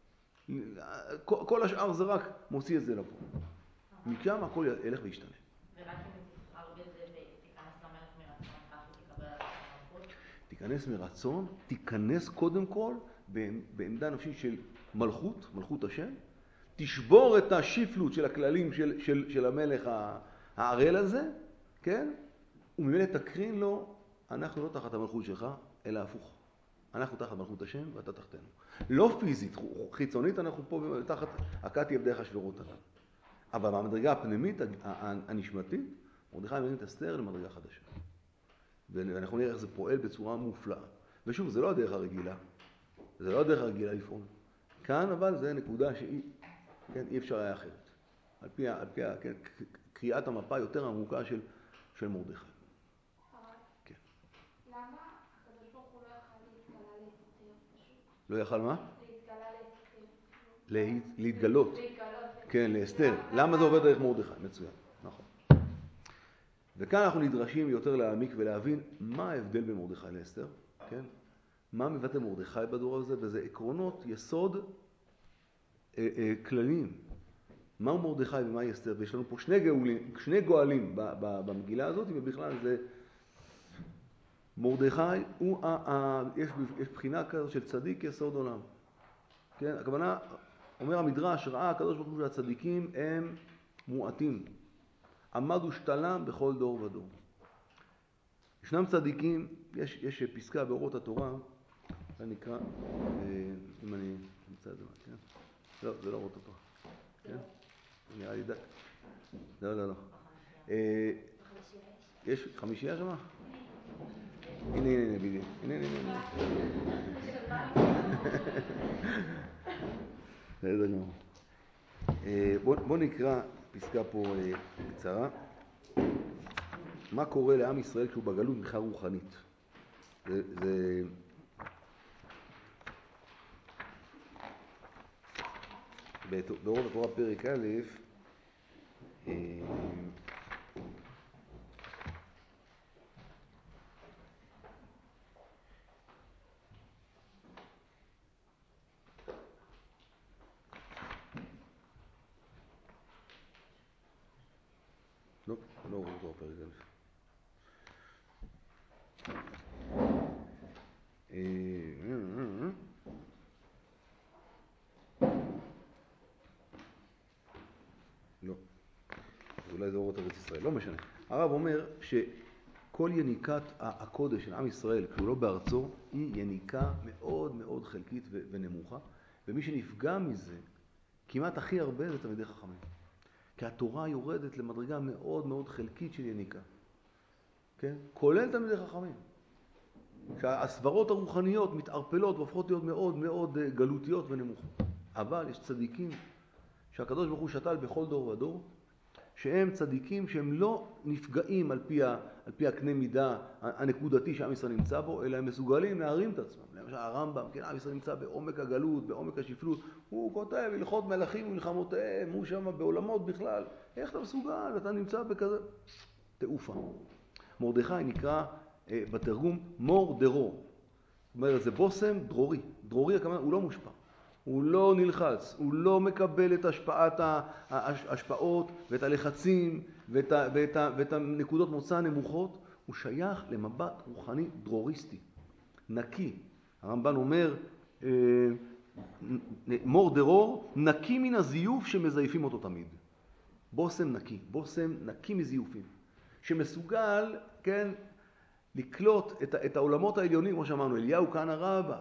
כל, כל השאר זה רק מוציא את זה לפה. משם הכל ילך וישתנה. ורק אם תבחר בזה ותיכנס למלך מרצון, כך שתקבל על המלכות? תיכנס מרצון, תיכנס קודם כל בעמדה נפשית של מלכות, מלכות השם. תשבור את השפלות של הכללים של, של, של המלך הערל הזה, כן? וממילא תקרין לו, אנחנו לא תחת המלכות שלך, אלא הפוך. אנחנו תחת מלכות השם ואתה תחתנו. לא פיזית, חיצונית, אנחנו פה תחת הכתי עבדי אחשוורוש עליו. אבל במדרגה הפנימית, הנשמתית, מרדכי מרים את אסתר למדרגה חדשה. ואנחנו נראה איך זה פועל בצורה מופלאה. ושוב, זה לא הדרך הרגילה. זה לא הדרך הרגילה לפעול. כאן אבל זה נקודה שהיא, כן, אי אפשר היה אחרת. על פי, על פי, כן, קריאת המפה יותר עמוקה של, של מרדכי. כן. למה הקדוש ברוך הוא לא יכל להתגלה לאסתר פשוט? לא יכל מה? להתגלה לאסתר. להתגלות. להתגלות. כן, לאסתר. למה זה עובד דרך מרדכי? מצוין. נכון. וכאן אנחנו נדרשים יותר להעמיק ולהבין מה ההבדל בין מרדכי לאסתר, כן? מה מבטא מרדכי בדור הזה, וזה עקרונות יסוד אה, אה, כלליים מהו מרדכי ומהי אסתר? ויש לנו פה שני גאולים, שני גואלים במגילה הזאת, ובכלל זה מרדכי הוא, ה, ה, יש, יש בחינה כזו של צדיק יסוד עולם. כן? הכוונה, אומר המדרש, ראה הקדוש ברוך הוא שהצדיקים הם מועטים. עמד ושתלם בכל דור ודור. ישנם צדיקים, יש, יש פסקה באורות התורה, זה נקרא, אם אני אמצא את זה, כן? לא, זה לא אורות התורה. כן? נראה לי דק. לא, לא, לא. יש חמישייה שמה? הנה, הנה, הנה, בדיוק. הנה, הנה, הנה. בסדר גמור. בוא נקרא פסקה פה קצרה. מה קורה לעם ישראל כשהוא בגלות מבחינה רוחנית? זה, זה... באורות התורה פרק א', לא, לא אורות התורה פרק א'. לא, אולי זה אורות ארץ ישראל, לא משנה. הרב אומר שכל יניקת הקודש של עם ישראל, כשהוא לא בארצו, היא יניקה מאוד מאוד חלקית ונמוכה, ומי שנפגע מזה, כמעט הכי הרבה זה תלמידי חכמים. כי התורה יורדת למדרגה מאוד מאוד חלקית של יניקה. כן? כולל תלמידי חכמים. שהסברות הרוחניות מתערפלות והופכות להיות מאוד מאוד גלותיות ונמוכות. אבל יש צדיקים שהקדוש ברוך הוא שתל בכל דור ודור, שהם צדיקים שהם לא נפגעים על פי, ה, על פי הקנה מידה הנקודתי שעם ישראל נמצא בו, אלא הם מסוגלים להרים את עצמם. למשל הרמב"ם, כן, עם ישראל נמצא בעומק הגלות, בעומק השפלות, הוא כותב הלכות מלכים ומלחמותיהם, הוא שם בעולמות בכלל. איך אתה מסוגל? אתה נמצא בכזה תעופה. מרדכי נקרא אה, בתרגום מור דרור. זאת אומרת, זה בוסם דרורי. דרורי, הכוונה, הוא לא מושפע. הוא לא נלחץ, הוא לא מקבל את השפעת ההשפעות ואת הלחצים ואת, ואת, ואת הנקודות מוצא הנמוכות. הוא שייך למבט רוחני דרוריסטי, נקי. הרמב"ן אומר, אה, מור דרור, נקי מן הזיוף שמזייפים אותו תמיד. בוסם נקי, בוסם נקי מזיופים. שמסוגל, כן, לקלוט את, את העולמות העליונים, כמו שאמרנו, אליהו כהנא רבא,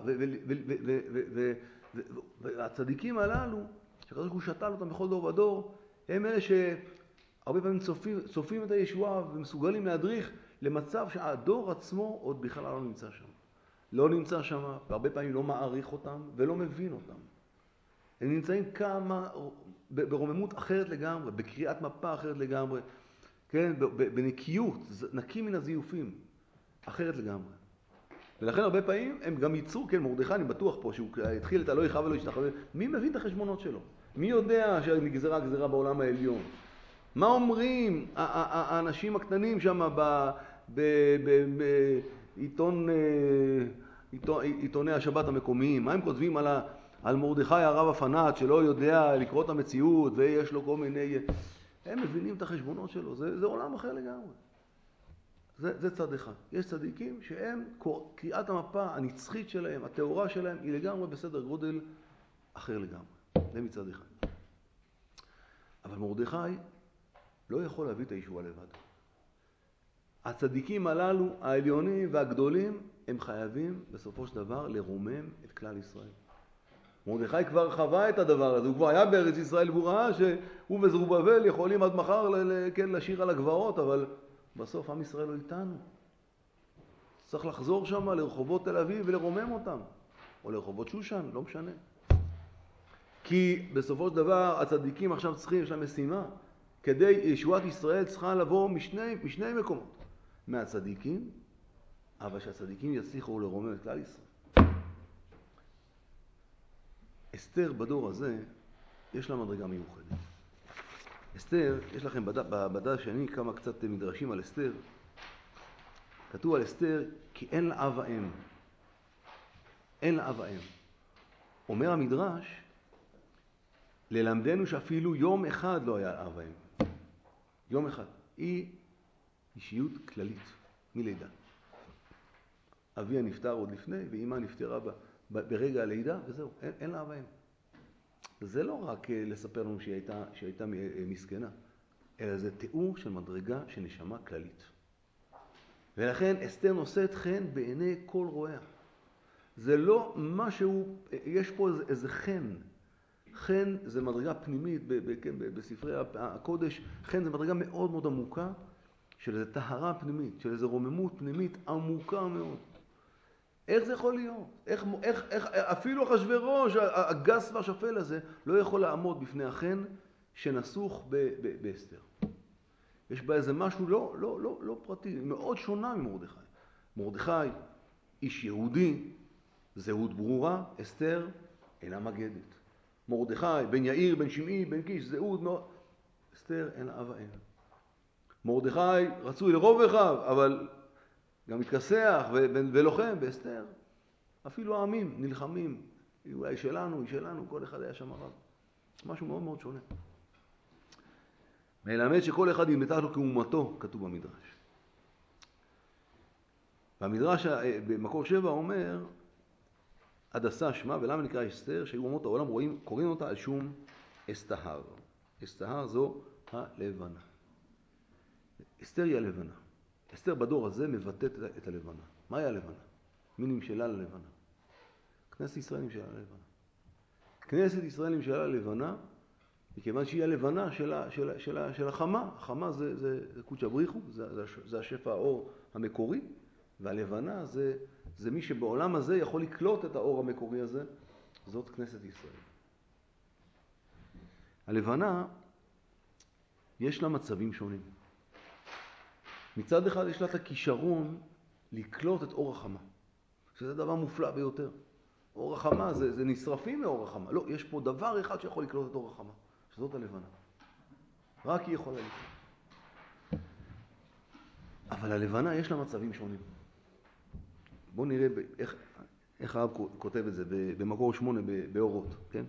והצדיקים הללו, שהקדוש ברוך הוא שתל אותם בכל דור ודור, הם אלה שהרבה פעמים צופים, צופים את הישועה ומסוגלים להדריך למצב שהדור עצמו עוד בכלל לא נמצא שם. לא נמצא שם, והרבה פעמים לא מעריך אותם ולא מבין אותם. הם נמצאים כמה, ברוממות אחרת לגמרי, בקריאת מפה אחרת לגמרי, כן, בנקיות, נקי מן הזיופים, אחרת לגמרי. ולכן הרבה פעמים הם גם ייצרו, כן, מרדכי, אני בטוח פה שהוא התחיל את הלא יכאב ולא ישתחווה, מי מבין את החשבונות שלו? מי יודע שנגזרה גזרה בעולם העליון? מה אומרים האנשים הקטנים שם בעיתון, עיתוני השבת המקומיים? מה הם כותבים על, על מרדכי הרב הפנאט שלא יודע לקרוא את המציאות ויש לו כל מיני... הם מבינים את החשבונות שלו, זה, זה עולם אחר לגמרי. זה, זה צד אחד. יש צדיקים שהם, קריאת המפה הנצחית שלהם, התאורה שלהם, היא לגמרי בסדר גודל אחר לגמרי. זה מצד אחד. אבל מרדכי לא יכול להביא את הישועה לבד. הצדיקים הללו, העליונים והגדולים, הם חייבים בסופו של דבר לרומם את כלל ישראל. מרדכי כבר חווה את הדבר הזה, הוא כבר היה בארץ ישראל והוא ראה שהוא וזרובבל יכולים עד מחר כן, לשיר על הגבעות, אבל בסוף עם ישראל לא איתנו. צריך לחזור שם לרחובות תל אביב ולרומם אותם, או לרחובות שושן, לא משנה. כי בסופו של דבר הצדיקים עכשיו צריכים, יש להם משימה, כדי ישועת ישראל צריכה לבוא משני, משני מקומות. מהצדיקים, אבל שהצדיקים יצליחו לרומם את כלל ישראל. אסתר בדור הזה, יש לה מדרגה מיוחדת. אסתר, יש לכם בדף שאני כמה קצת מדרשים על אסתר. כתוב על אסתר, כי אין לה אב ואם. אין לה אב ואם. אומר המדרש, ללמדנו שאפילו יום אחד לא היה אב ואם. יום אחד. היא אישיות כללית, מלידה. אביה נפטר עוד לפני, ואמא נפטרה ב, ב, ברגע הלידה, וזהו, אין, אין לה אב ואם. זה לא רק לספר לנו שהיא הייתה, שהיא הייתה מסכנה, אלא זה תיאור של מדרגה של נשמה כללית. ולכן אסתר נושאת חן בעיני כל רואיה. זה לא משהו, יש פה איזה, איזה חן. חן זה מדרגה פנימית ב, ב, כן, ב, בספרי הקודש. חן זה מדרגה מאוד מאוד עמוקה, של איזו טהרה פנימית, של איזו רוממות פנימית עמוקה מאוד. איך זה יכול להיות? איך, איך, איך, אפילו אחשוורוש, הגס והשפל הזה, לא יכול לעמוד בפני החן שנסוך ב, ב, באסתר. יש בה איזה משהו לא, לא, לא, לא פרטי, מאוד שונה ממרדכי. מרדכי, איש יהודי, זהות ברורה, אסתר אינה מגדת. מרדכי, בן יאיר, בן שמעי, בן קיש, זהות מאוד. אסתר אין אב ואם. מרדכי רצוי לרוב אחיו, אבל גם מתכסח ולוחם באסתר. אפילו העמים נלחמים, אולי שלנו, היא שלנו, כל אחד היה שם הרב. משהו מאוד מאוד שונה. מלמד שכל אחד ילמד לו כאומתו, כתוב במדרש. והמדרש במקור שבע אומר, הדסה שמה, ולמה נקרא אסתר, שהיו אומות העולם רואים, קוראים אותה על שום אסתהר. אסתהר זו הלבנה. אסתר היא הלבנה. אסתר בדור הזה מבטאת את הלבנה. מה היא הלבנה? מי נמשלה ללבנה? כנסת ישראל נמשלה ללבנה. כנסת ישראל נמשלה ללבנה, מכיוון שהיא הלבנה של, ה, של, ה, של, ה, של החמה. החמה זה, זה, זה קודש הבריחו, זה, זה, זה השפע האור המקורי, והלבנה זה, זה מי שבעולם הזה יכול לקלוט את האור המקורי הזה, זאת כנסת ישראל. הלבנה, יש לה מצבים שונים. מצד אחד יש לה את הכישרון לקלוט את אור החמה, שזה דבר מופלא ביותר. אור החמה זה, זה נשרפים מאור החמה. לא, יש פה דבר אחד שיכול לקלוט את אור החמה, שזאת הלבנה. רק היא יכולה לקלוט. אבל הלבנה יש לה מצבים שונים. בואו נראה איך, איך הרב כותב את זה במקור שמונה באורות, כן?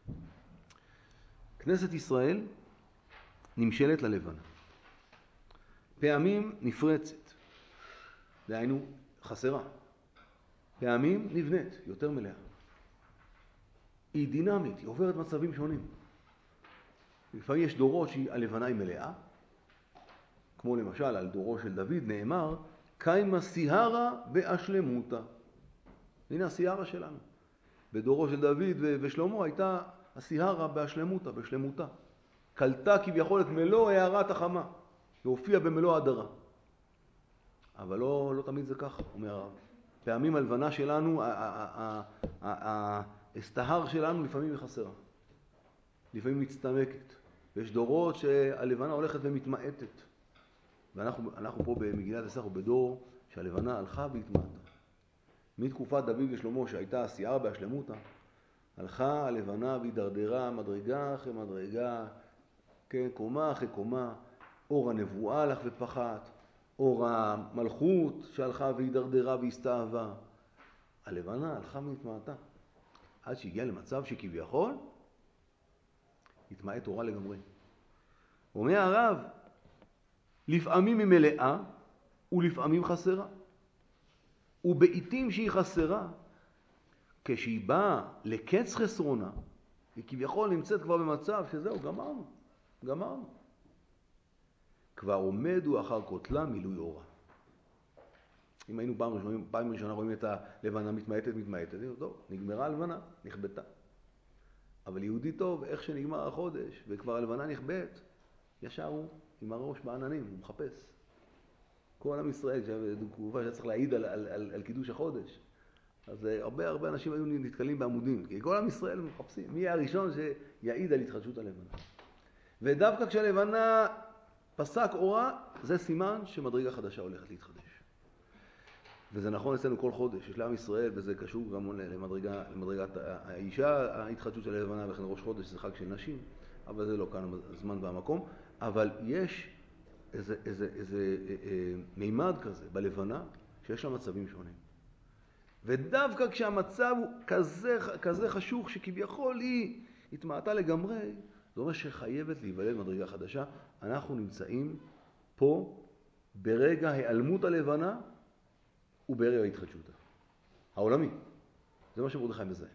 כנסת ישראל נמשלת ללבנה. פעמים נפרצת, דהיינו חסרה. פעמים נבנית, יותר מלאה. היא דינמית, היא עוברת מצבים שונים. לפעמים יש דורות שהלבנה היא מלאה, כמו למשל על דורו של דוד נאמר, קיימה סיהרה באשלמותה. הנה הסיהרה שלנו. בדורו של דוד ושלמה הייתה הסיהרה באשלמותה, בשלמותה. קלטה כביכול את מלוא הערת החמה, והופיע במלוא הדרה. אבל לא, לא תמיד זה ככה, אומר הרב. פעמים הלבנה שלנו, ההסתהר שלנו לפעמים היא חסרה. לפעמים מצטמקת. ויש דורות שהלבנה הולכת ומתמעטת. ואנחנו אנחנו פה במגילת אסתר בדור שהלבנה הלכה והתמעטה. מתקופת דוד ושלמה שהייתה הסיהרה בהשלמותה, הלכה הלבנה והידרדרה מדרגה אחרי מדרגה, כן, קומה אחרי קומה, אור הנבואה הלך ופחת, אור המלכות שהלכה והידרדרה והסתאבה. הלבנה הלכה והתמעטה. עד שהגיעה למצב שכביכול התמעט אורה לגמרי. אומר הרב, לפעמים היא מלאה ולפעמים חסרה. ובעיתים שהיא חסרה, כשהיא באה לקץ חסרונה, היא כביכול נמצאת כבר במצב שזהו, גמרנו, גמרנו. כבר עומדו אחר כותלה מילוי אורה. אם היינו פעם ראשונה, פעם ראשונה רואים את הלבנה מתמעטת, מתמעטת, טוב, נגמרה הלבנה, נכבתה. אבל יהודי טוב, איך שנגמר החודש, וכבר הלבנה נכבאת, ישר הוא עם הראש בעננים, הוא מחפש. כל עם ישראל, תקופה שצריך להעיד על, על, על, על קידוש החודש. אז הרבה הרבה אנשים היו נתקלים בעמודים, כי כל עם ישראל מחפשים. מי יהיה הראשון שיעיד על התחדשות הלבנה? ודווקא כשהלבנה פסק אורה, זה סימן שמדרגה חדשה הולכת להתחדש. וזה נכון אצלנו כל חודש, יש לעם ישראל, וזה קשור גם למדרגה, למדרגת האישה, ההתחדשות של הלבנה, וכן ראש חודש זה חג של נשים, אבל זה לא כאן הזמן והמקום. אבל יש איזה, איזה, איזה אה, אה, מימד כזה בלבנה, שיש לה מצבים שונים. ודווקא כשהמצב הוא כזה, כזה חשוך, שכביכול היא, התמעטה לגמרי, זה אומר שחייבת להיוולד מדרגה חדשה. אנחנו נמצאים פה ברגע העלמות הלבנה וברגע ההתחדשות העולמי. זה מה שמרדכי מזהה.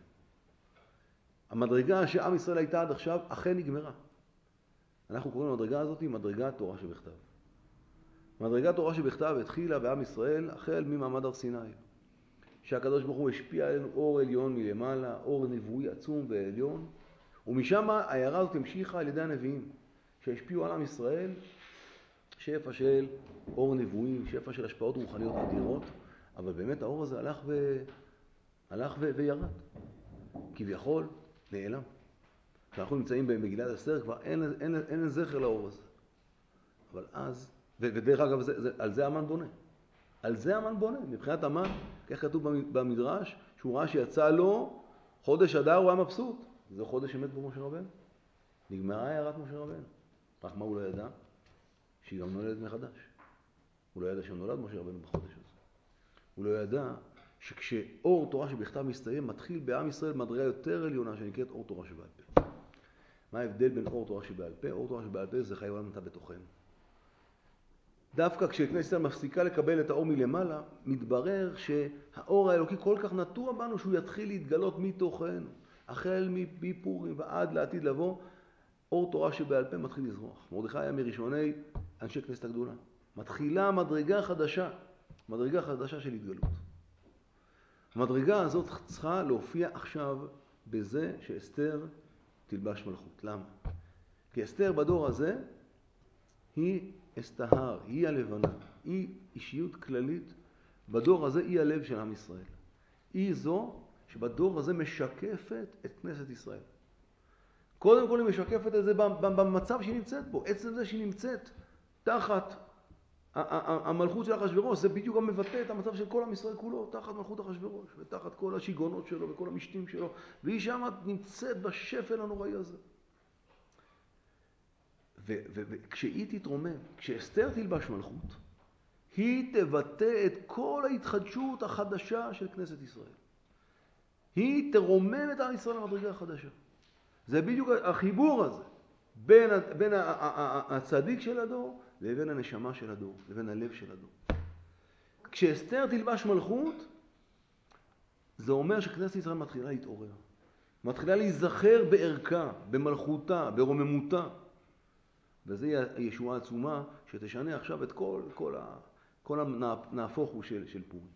המדרגה שעם ישראל הייתה עד עכשיו אכן נגמרה. אנחנו קוראים למדרגה הזאת מדרגת תורה שבכתב. מדרגת תורה שבכתב התחילה בעם ישראל החל ממעמד הר סיני. שהקדוש ברוך הוא השפיע עלינו אור עליון מלמעלה, אור נבואי עצום ועליון, ומשם ההערה הזאת המשיכה על ידי הנביאים, שהשפיעו על עם ישראל שפע של אור נבואי, שפע של השפעות רוחניות אדירות, אבל באמת האור הזה הלך, ו... הלך ו... וירד. כביכול נעלם. כשאנחנו נמצאים במגילת אסתר כבר אין, אין, אין, אין זכר לאור הזה. אבל אז, ו... ודרך אגב, זה, זה, על זה המן בונה. על זה המן בונה. מבחינת המן, כך כתוב במדרש, שהוא ראה שיצא לו חודש אדר, הוא היה מבסוט. זה חודש שמת בו משה רבנו. נגמרה הערת משה רבנו. רק מה הוא לא ידע? שהיא גם נולדת מחדש. הוא לא ידע שנולד משה רבנו בחודש הזה. הוא לא ידע שכשאור תורה שבכתב מסתיים, מתחיל בעם ישראל מדרגה יותר עליונה שנקראת אור תורה שבעל פה. מה ההבדל בין אור תורה שבעל פה? אור תורה שבעל פה זה חיי עולם נמצא בתוכנו. דווקא כשכנסת ישראל מפסיקה לקבל את האור מלמעלה, מתברר שהאור האלוקי כל כך נטוע בנו שהוא יתחיל להתגלות מתוכנו. החל מפורים ועד לעתיד לבוא, אור תורה שבעל פה מתחיל לזרוח. מרדכי היה מראשוני אנשי כנסת הגדולה. מתחילה מדרגה חדשה, מדרגה חדשה של התגלות. המדרגה הזאת צריכה להופיע עכשיו בזה שאסתר תלבש מלכות. למה? כי אסתר בדור הזה היא אסתהר, היא הלבנה, היא אישיות כללית. בדור הזה היא הלב של עם ישראל. היא זו שבדור הזה משקפת את כנסת ישראל. קודם כל היא משקפת את זה במצב שהיא נמצאת בו. עצם זה שהיא נמצאת תחת המלכות של אחשוורוש, זה בדיוק מבטא את המצב של כל עם ישראל כולו, תחת מלכות אחשוורוש, ותחת כל השיגעונות שלו וכל המשתים שלו, והיא שם נמצאת בשפל הנוראי הזה. וכשהיא תתרומם, כשאסתר תלבש מלכות, היא תבטא את כל ההתחדשות החדשה של כנסת ישראל. היא תרומם את עם ישראל למדרגה החדשה. זה בדיוק החיבור הזה בין, בין הצדיק של הדור לבין הנשמה של הדור, לבין הלב של הדור. כשאסתר תלבש מלכות, זה אומר שכנסת ישראל מתחילה להתעורר. מתחילה להיזכר בערכה, במלכותה, ברוממותה. וזה הישועה העצומה שתשנה עכשיו את כל, כל, ה, כל הנהפוך הוא של, של פורים.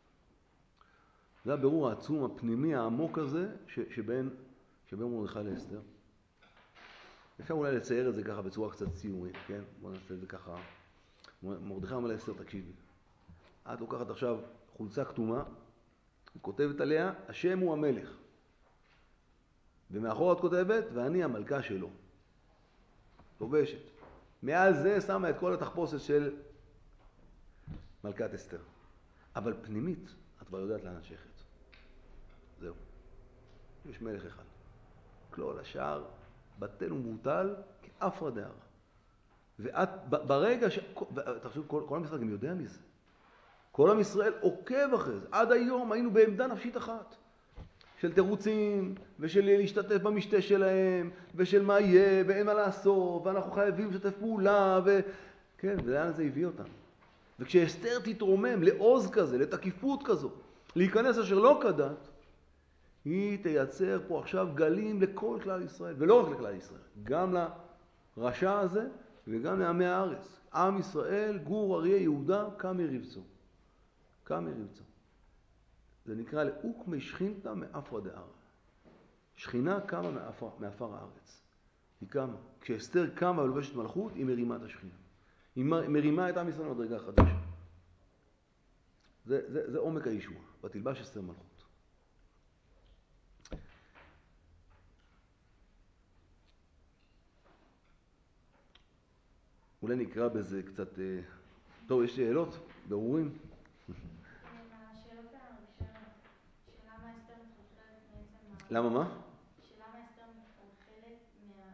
זה הבירור העצום, הפנימי, העמוק הזה ש, שבין, שבין מרדכי לאסתר. אפשר אולי לצייר את זה ככה בצורה קצת ציורית, כן? בוא נעשה את זה ככה. מרדכי אומר לאסתר, תקשיבי. את לוקחת עכשיו חולצה כתומה, כותבת עליה, השם הוא המלך. ומאחור את כותבת, ואני המלכה שלו. לובשת. מעל זה שמה את כל התחפושת של מלכת אסתר. אבל פנימית, את כבר יודעת לאן את שייכת. זהו. יש מלך אחד. כלול השאר, בטל ומבוטל, כאפרא דארעא. ואת, ברגע ש... תחשוב, כל, כל עם ישראל גם יודע מזה. כל עם ישראל עוקב אחרי זה. עד היום היינו בעמדה נפשית אחת. של תירוצים, ושל להשתתף במשתה שלהם, ושל מה יהיה, ואין מה לעשות, ואנחנו חייבים לשתף פעולה, ו... כן, ולאן זה הביא אותם. וכשאסתר תתרומם לעוז כזה, לתקיפות כזו, להיכנס אשר לא כדת, היא תייצר פה עכשיו גלים לכל כלל ישראל, ולא רק לכלל ישראל, גם לרשע הזה וגם לעמי הארץ. עם ישראל, גור אריה יהודה, קם ירבצו. קם ירבצו. זה נקרא לאוקמי שכינתא מאפרא דארעא. שכינה קמה מאפר, מאפר הארץ. היא קמה. כשאסתר קמה ולובשת מלכות, היא מרימה את השכינה. היא מרימה את עם ישראל למדרגה חדשה. זה, זה, זה עומק הישועה. ותלבש אסתר מלכות. אולי נקרא בזה קצת... טוב, יש שאלות? ברורים? השאלות הראשונות, שלמה אסתר מתחלחלת מעצם... למה מה? שלמה אסתר מתחלחלת מה...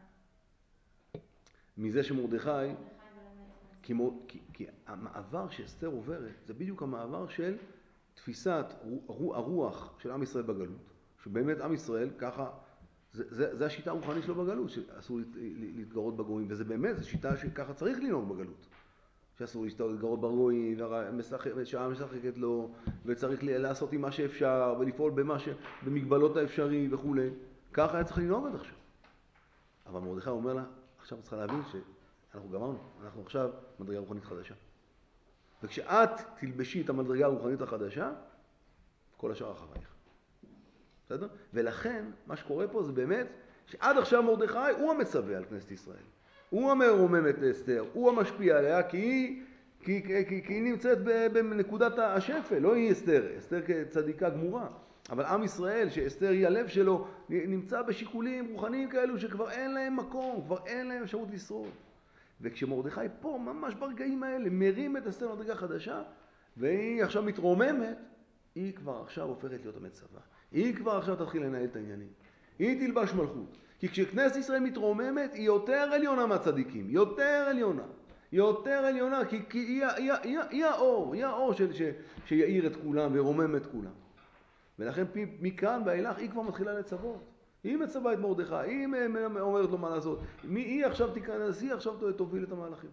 מזה שמרדכי... כי, כי, כי המעבר שאסתר עוברת, זה בדיוק המעבר של תפיסת הרוח של עם ישראל בגלות. שבאמת עם ישראל ככה זה, זה, זה השיטה הרוחנית שלו בגלות, שאסור להתגרות בגויים, וזה באמת, זו שיטה שככה צריך לנהוג בגלות. שאסור להתגרות בגויים, והשעה משחקת לו, וצריך לעשות עם מה שאפשר, ולפעול במה ש... במגבלות האפשרי וכו'. ככה היה צריך לנהוג עד עכשיו. אבל מרדכי אומר לה, עכשיו צריכה להבין שאנחנו גמרנו, אנחנו עכשיו מדרגה רוחנית חדשה. וכשאת תלבשי את המדרגה הרוחנית החדשה, כל השאר אחרייך. בסדר? ולכן, מה שקורה פה זה באמת, שעד עכשיו מרדכי הוא המצווה על כנסת ישראל. הוא המרומם את אסתר, הוא המשפיע עליה, כי היא, כי, כי, כי, כי היא נמצאת בנקודת השפל, לא היא אסתר, אסתר כצדיקה גמורה. אבל עם ישראל, שאסתר היא הלב שלו, נמצא בשיקולים רוחניים כאלו שכבר אין להם מקום, כבר אין להם אפשרות לשרוד. וכשמרדכי פה, ממש ברגעים האלה, מרים את אסתר מדרגה חדשה, והיא עכשיו מתרוממת, היא כבר עכשיו הופכת להיות המצווה. היא כבר עכשיו תתחיל לנהל את העניינים. היא תלבש מלכות. כי כשכנסת ישראל מתרוממת, היא יותר עליונה מהצדיקים. יותר עליונה. יותר עליונה, כי, כי היא, היא, היא, היא האור. היא האור של, ש, שיעיר את כולם ורומם את כולם. ולכן מכאן ואילך היא כבר מתחילה לצוות. היא מצווה את מרדכי, היא אומרת לו מה לעשות. מי, היא עכשיו תיכנס, היא עכשיו תוביל את המהלכים.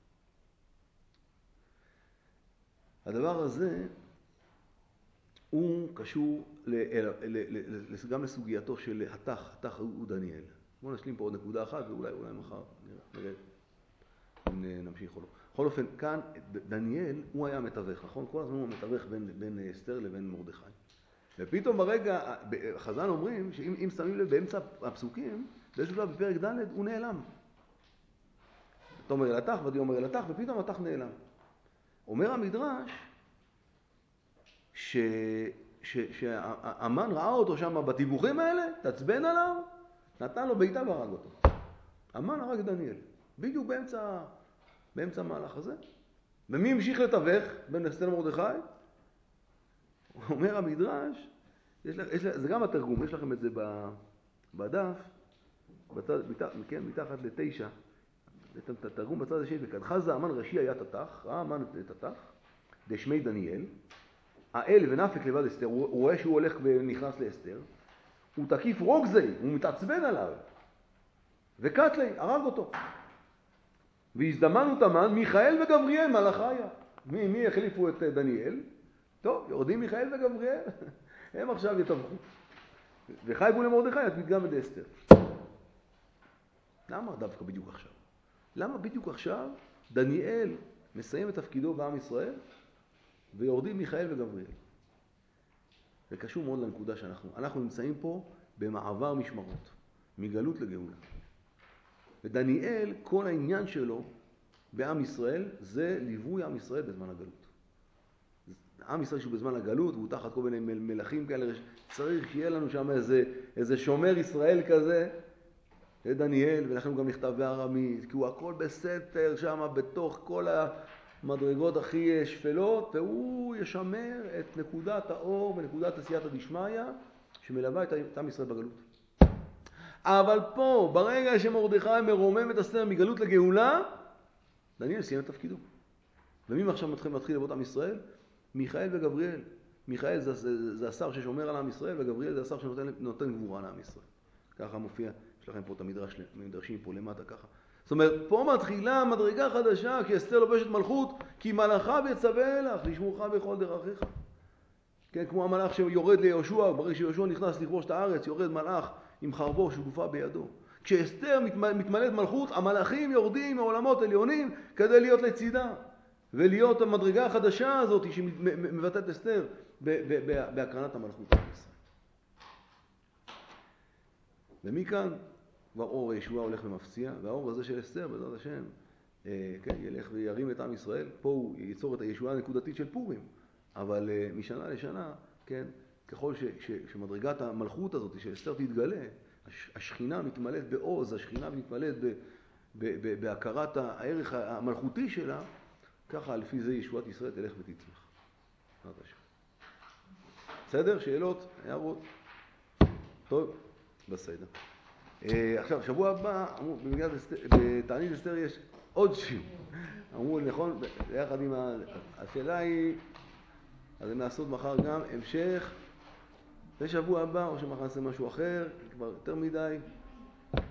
הדבר הזה הוא קשור ל, ל, ל, ל, גם לסוגייתו של התח, התח הוא דניאל. בואו נשלים פה עוד נקודה אחת ואולי אולי מחר נראה אם נמשיך או לא. בכל אופן, כאן דניאל הוא היה מתווך, נכון? כל הזמן הוא מתווך בין, בין אסתר לבין מרדכי. ופתאום ברגע, חז"ל אומרים שאם אם שמים לב באמצע הפסוקים, באיזשהו שלב בפרק ד' הוא נעלם. אתה אומר אל התח ואתה אומר אל התח ופתאום התח נעלם. אומר המדרש ש... ש... שהאמן ראה אותו שם בתיווכים האלה, תצבן עליו, נתן לו ביתה והרג אותו. אמן הרג דניאל, בדיוק באמצע, באמצע המהלך הזה. ומי המשיך לתווך בין אסתר למרדכי? אומר המדרש, יש לך, יש לך, זה גם התרגום, יש לכם את זה בדף, בצד, כן, מתחת לתשע, את התרגום בצד השני, וכדחז האמן ראשי היה תתח, ראה אמן את התח, דשמי דניאל, האל ונפק לבד אסתר, הוא רואה שהוא הולך ונכנס לאסתר, הוא תקיף רוגזי, הוא מתעצבן עליו, וקטלי, הרג אותו. והזדמנו תמן, מיכאל וגבריאל מלאכיה. מי, מי החליפו את דניאל? טוב, יורדים מיכאל וגבריאל, הם עכשיו יתווכו. וחייבו למרדכי, את מתגם את אסתר. למה דווקא בדיוק עכשיו? למה בדיוק עכשיו דניאל מסיים את תפקידו בעם ישראל, ויורדים מיכאל וגבריאל? זה קשור מאוד לנקודה שאנחנו, אנחנו נמצאים פה במעבר משמרות, מגלות לגאולה. ודניאל, כל העניין שלו בעם ישראל, זה ליווי עם ישראל בזמן הגלות. עם ישראל שהוא בזמן הגלות, והוא תחת כל מיני מלכים כאלה, צריך שיהיה לנו שם איזה, איזה שומר ישראל כזה, זה דניאל, ולכן הוא גם נכתב בארמית, כי הוא הכל בסתר שם, בתוך כל המדרגות הכי שפלות, והוא ישמר את נקודת האור ונקודת עשייתא דשמיא, שמלווה את עם ישראל בגלות. אבל פה, ברגע שמרדכי מרומם את אסתר מגלות לגאולה, דניאל סיים את תפקידו. ומי עכשיו מתחיל מתחיל לעבוד עם ישראל? מיכאל וגבריאל. מיכאל זה, זה, זה השר ששומר על עם ישראל, וגבריאל זה השר שנותן גבורה לעם ישראל. ככה מופיע, יש לכם פה את המדרש, מדרשים פה למטה ככה. זאת אומרת, פה מתחילה מדרגה חדשה, כי אסתר לובשת מלכות, כי מלאכיו יצווה לך, לשמורך בכל דרכיך. כן, כמו המלאך שיורד ליהושע, ברגע שיהושע נכנס לכבוש את הארץ, יורד מלאך עם חרבו שגופה בידו. כשאסתר מתמלאת מלכות, המלאכים יורדים מעולמות עליונים כדי להיות לצידה. ולהיות המדרגה החדשה הזאת שמבטאת אסתר בהקרנת המלכות של ישראל. ומכאן כבר אור הישועה הולך ומפציע, והאור הזה של אסתר בעזרת השם כן, ילך וירים את עם ישראל. פה הוא ייצור את הישועה הנקודתית של פורים, אבל משנה לשנה, כן, ככל ש, ש, שמדרגת המלכות הזאת של אסתר תתגלה, השכינה מתמלאת בעוז, השכינה מתמלאת ב, ב, ב, בהכרת הערך המלכותי שלה, ככה לפי זה ישועת ישראל תלך ותצמח. בסדר? שאלות? הערות? טוב, בסדר. עכשיו, שבוע הבא, בתענית אסתר יש עוד שיעור. אמרו, נכון, ביחד עם ה... השאלה היא, אז הם נעשות מחר גם המשך לשבוע הבא, או שמחר נעשה משהו אחר, כבר יותר מדי.